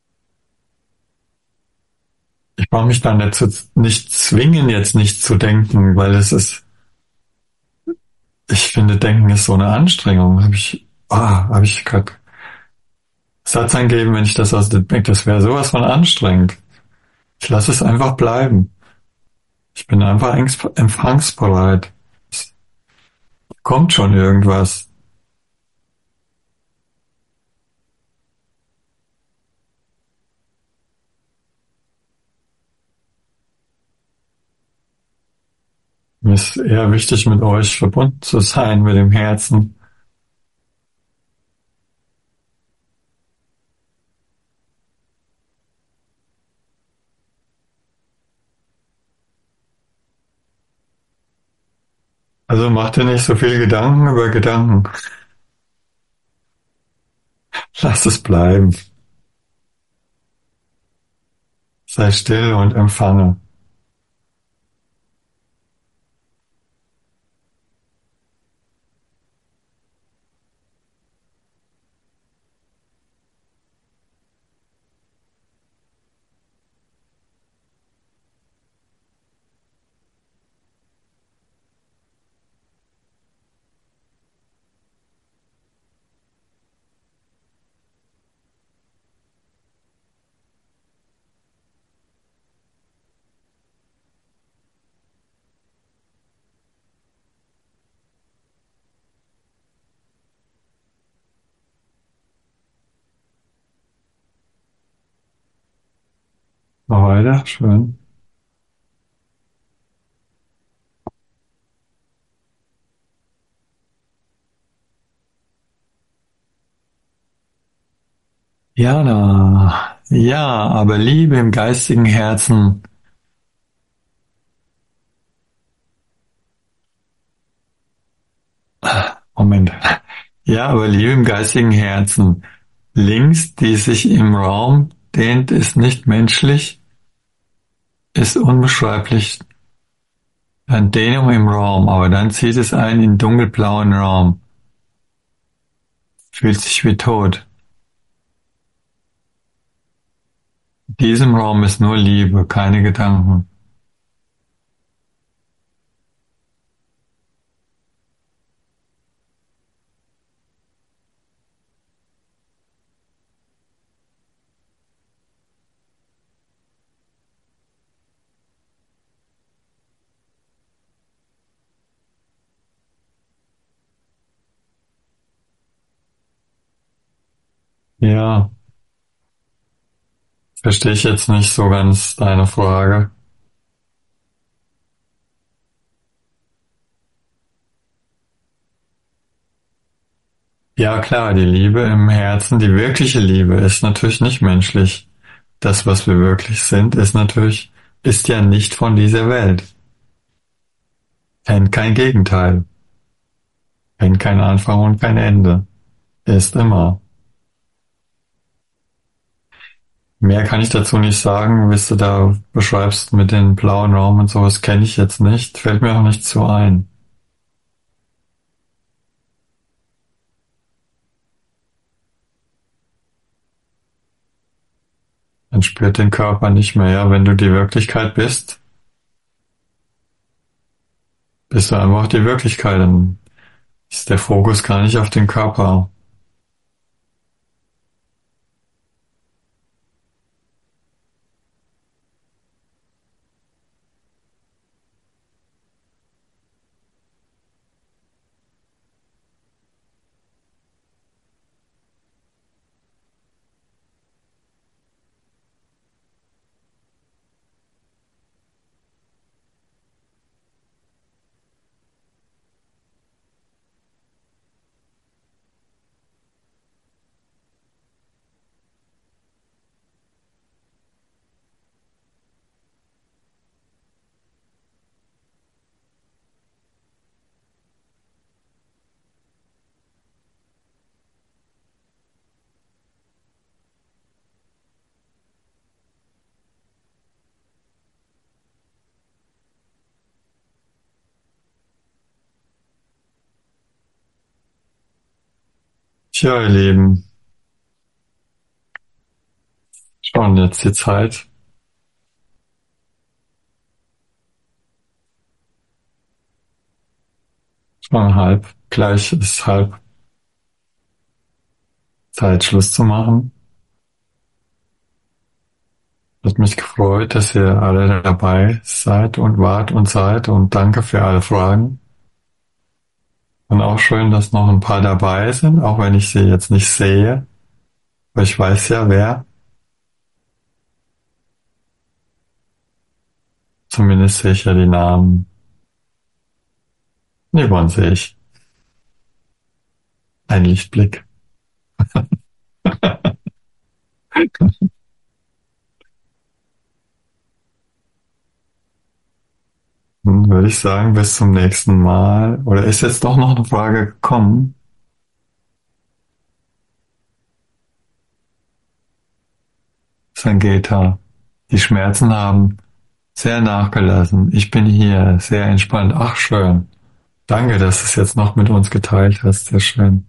ich brauche mich da nicht zwingen, jetzt nicht zu denken, weil es ist, ich finde, Denken ist so eine Anstrengung. Habe ich gerade Satz angeben, wenn ich das aus dem denke, das wäre sowas von anstrengend. Ich lasse es einfach bleiben. Ich bin einfach empfangsbereit. Es kommt schon irgendwas. Mir ist eher wichtig, mit euch verbunden zu sein, mit dem Herzen. Also mach dir nicht so viel Gedanken über Gedanken. Lass es bleiben. Sei still und empfange. Mach weiter, schön. Jana, ja, aber Liebe im geistigen Herzen. Moment. Ja, aber Liebe im geistigen Herzen. Links, die sich im Raum dehnt, ist nicht menschlich, ist unbeschreiblich. Dann Dehnung im Raum, aber dann zieht es einen in dunkelblauen Raum. Fühlt sich wie tot. In diesem Raum ist nur Liebe, keine Gedanken. Ja, verstehe ich jetzt nicht so ganz deine Frage. Ja, klar, die Liebe im Herzen, die wirkliche Liebe ist natürlich nicht menschlich. Das, was wir wirklich sind, ist ja nicht von dieser Welt. Kennt kein Gegenteil, kennt kein Anfang und kein Ende. Ist immer. Mehr kann ich dazu nicht sagen, was du da beschreibst mit den blauen Raum und sowas kenne ich jetzt nicht, fällt mir auch nicht so ein. Man spürt den Körper nicht mehr, ja, wenn du die Wirklichkeit bist, bist du einfach die Wirklichkeit, dann ist der Fokus gar nicht auf den Körper. Tja, ihr Lieben, schon jetzt die Zeit, schon halb, gleich ist halb Zeit Schluss zu machen. Hat mich gefreut, dass ihr alle dabei seid und wart und seid und danke für alle Fragen. Und auch schön, dass noch ein paar dabei sind, auch wenn ich sie jetzt nicht sehe. Aber ich weiß ja wer. Zumindest sehe ich ja die Namen. Yvonne sehe ich. Ein Lichtblick. Würde ich sagen, bis zum nächsten Mal. Oder ist jetzt doch noch eine Frage gekommen? Sangeeta. Die Schmerzen haben sehr nachgelassen. Ich bin hier, sehr entspannt. Ach, schön. Danke, dass du es jetzt noch mit uns geteilt hast. Sehr schön.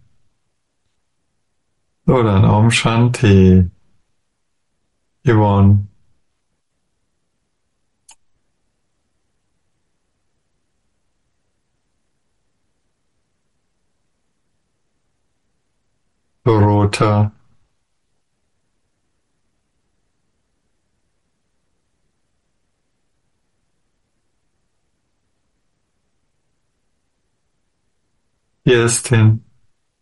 So, dann Om Shanti. Yvonne. Dorota. Kirstin.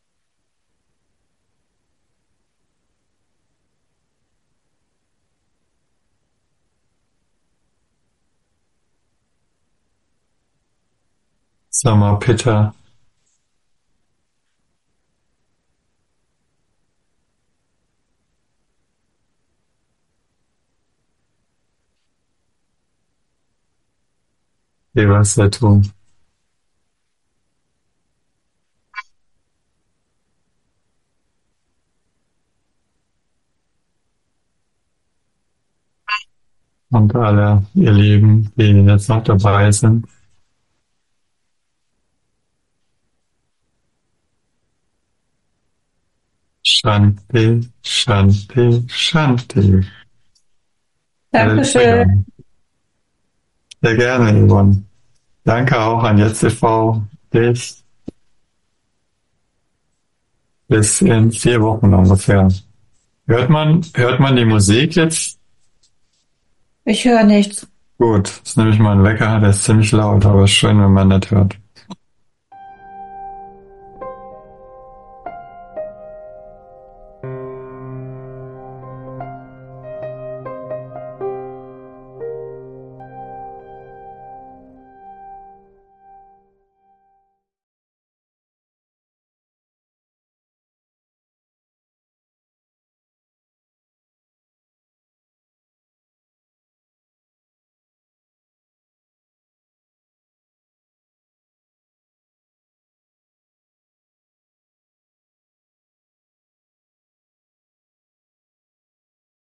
Samapita. Devasatu. Und alle ihr Lieben, die jetzt noch dabei sind. Shanti, Shanti, Shanti. Dankeschön. Sehr gerne, Yvonne. Danke auch an Jetzt e.V. Dich. Bis in 4 Wochen ungefähr. Hört man die Musik jetzt? Ich höre nichts. Gut, das ist nämlich mein Wecker, der ist ziemlich laut, aber es ist schön, wenn man das hört.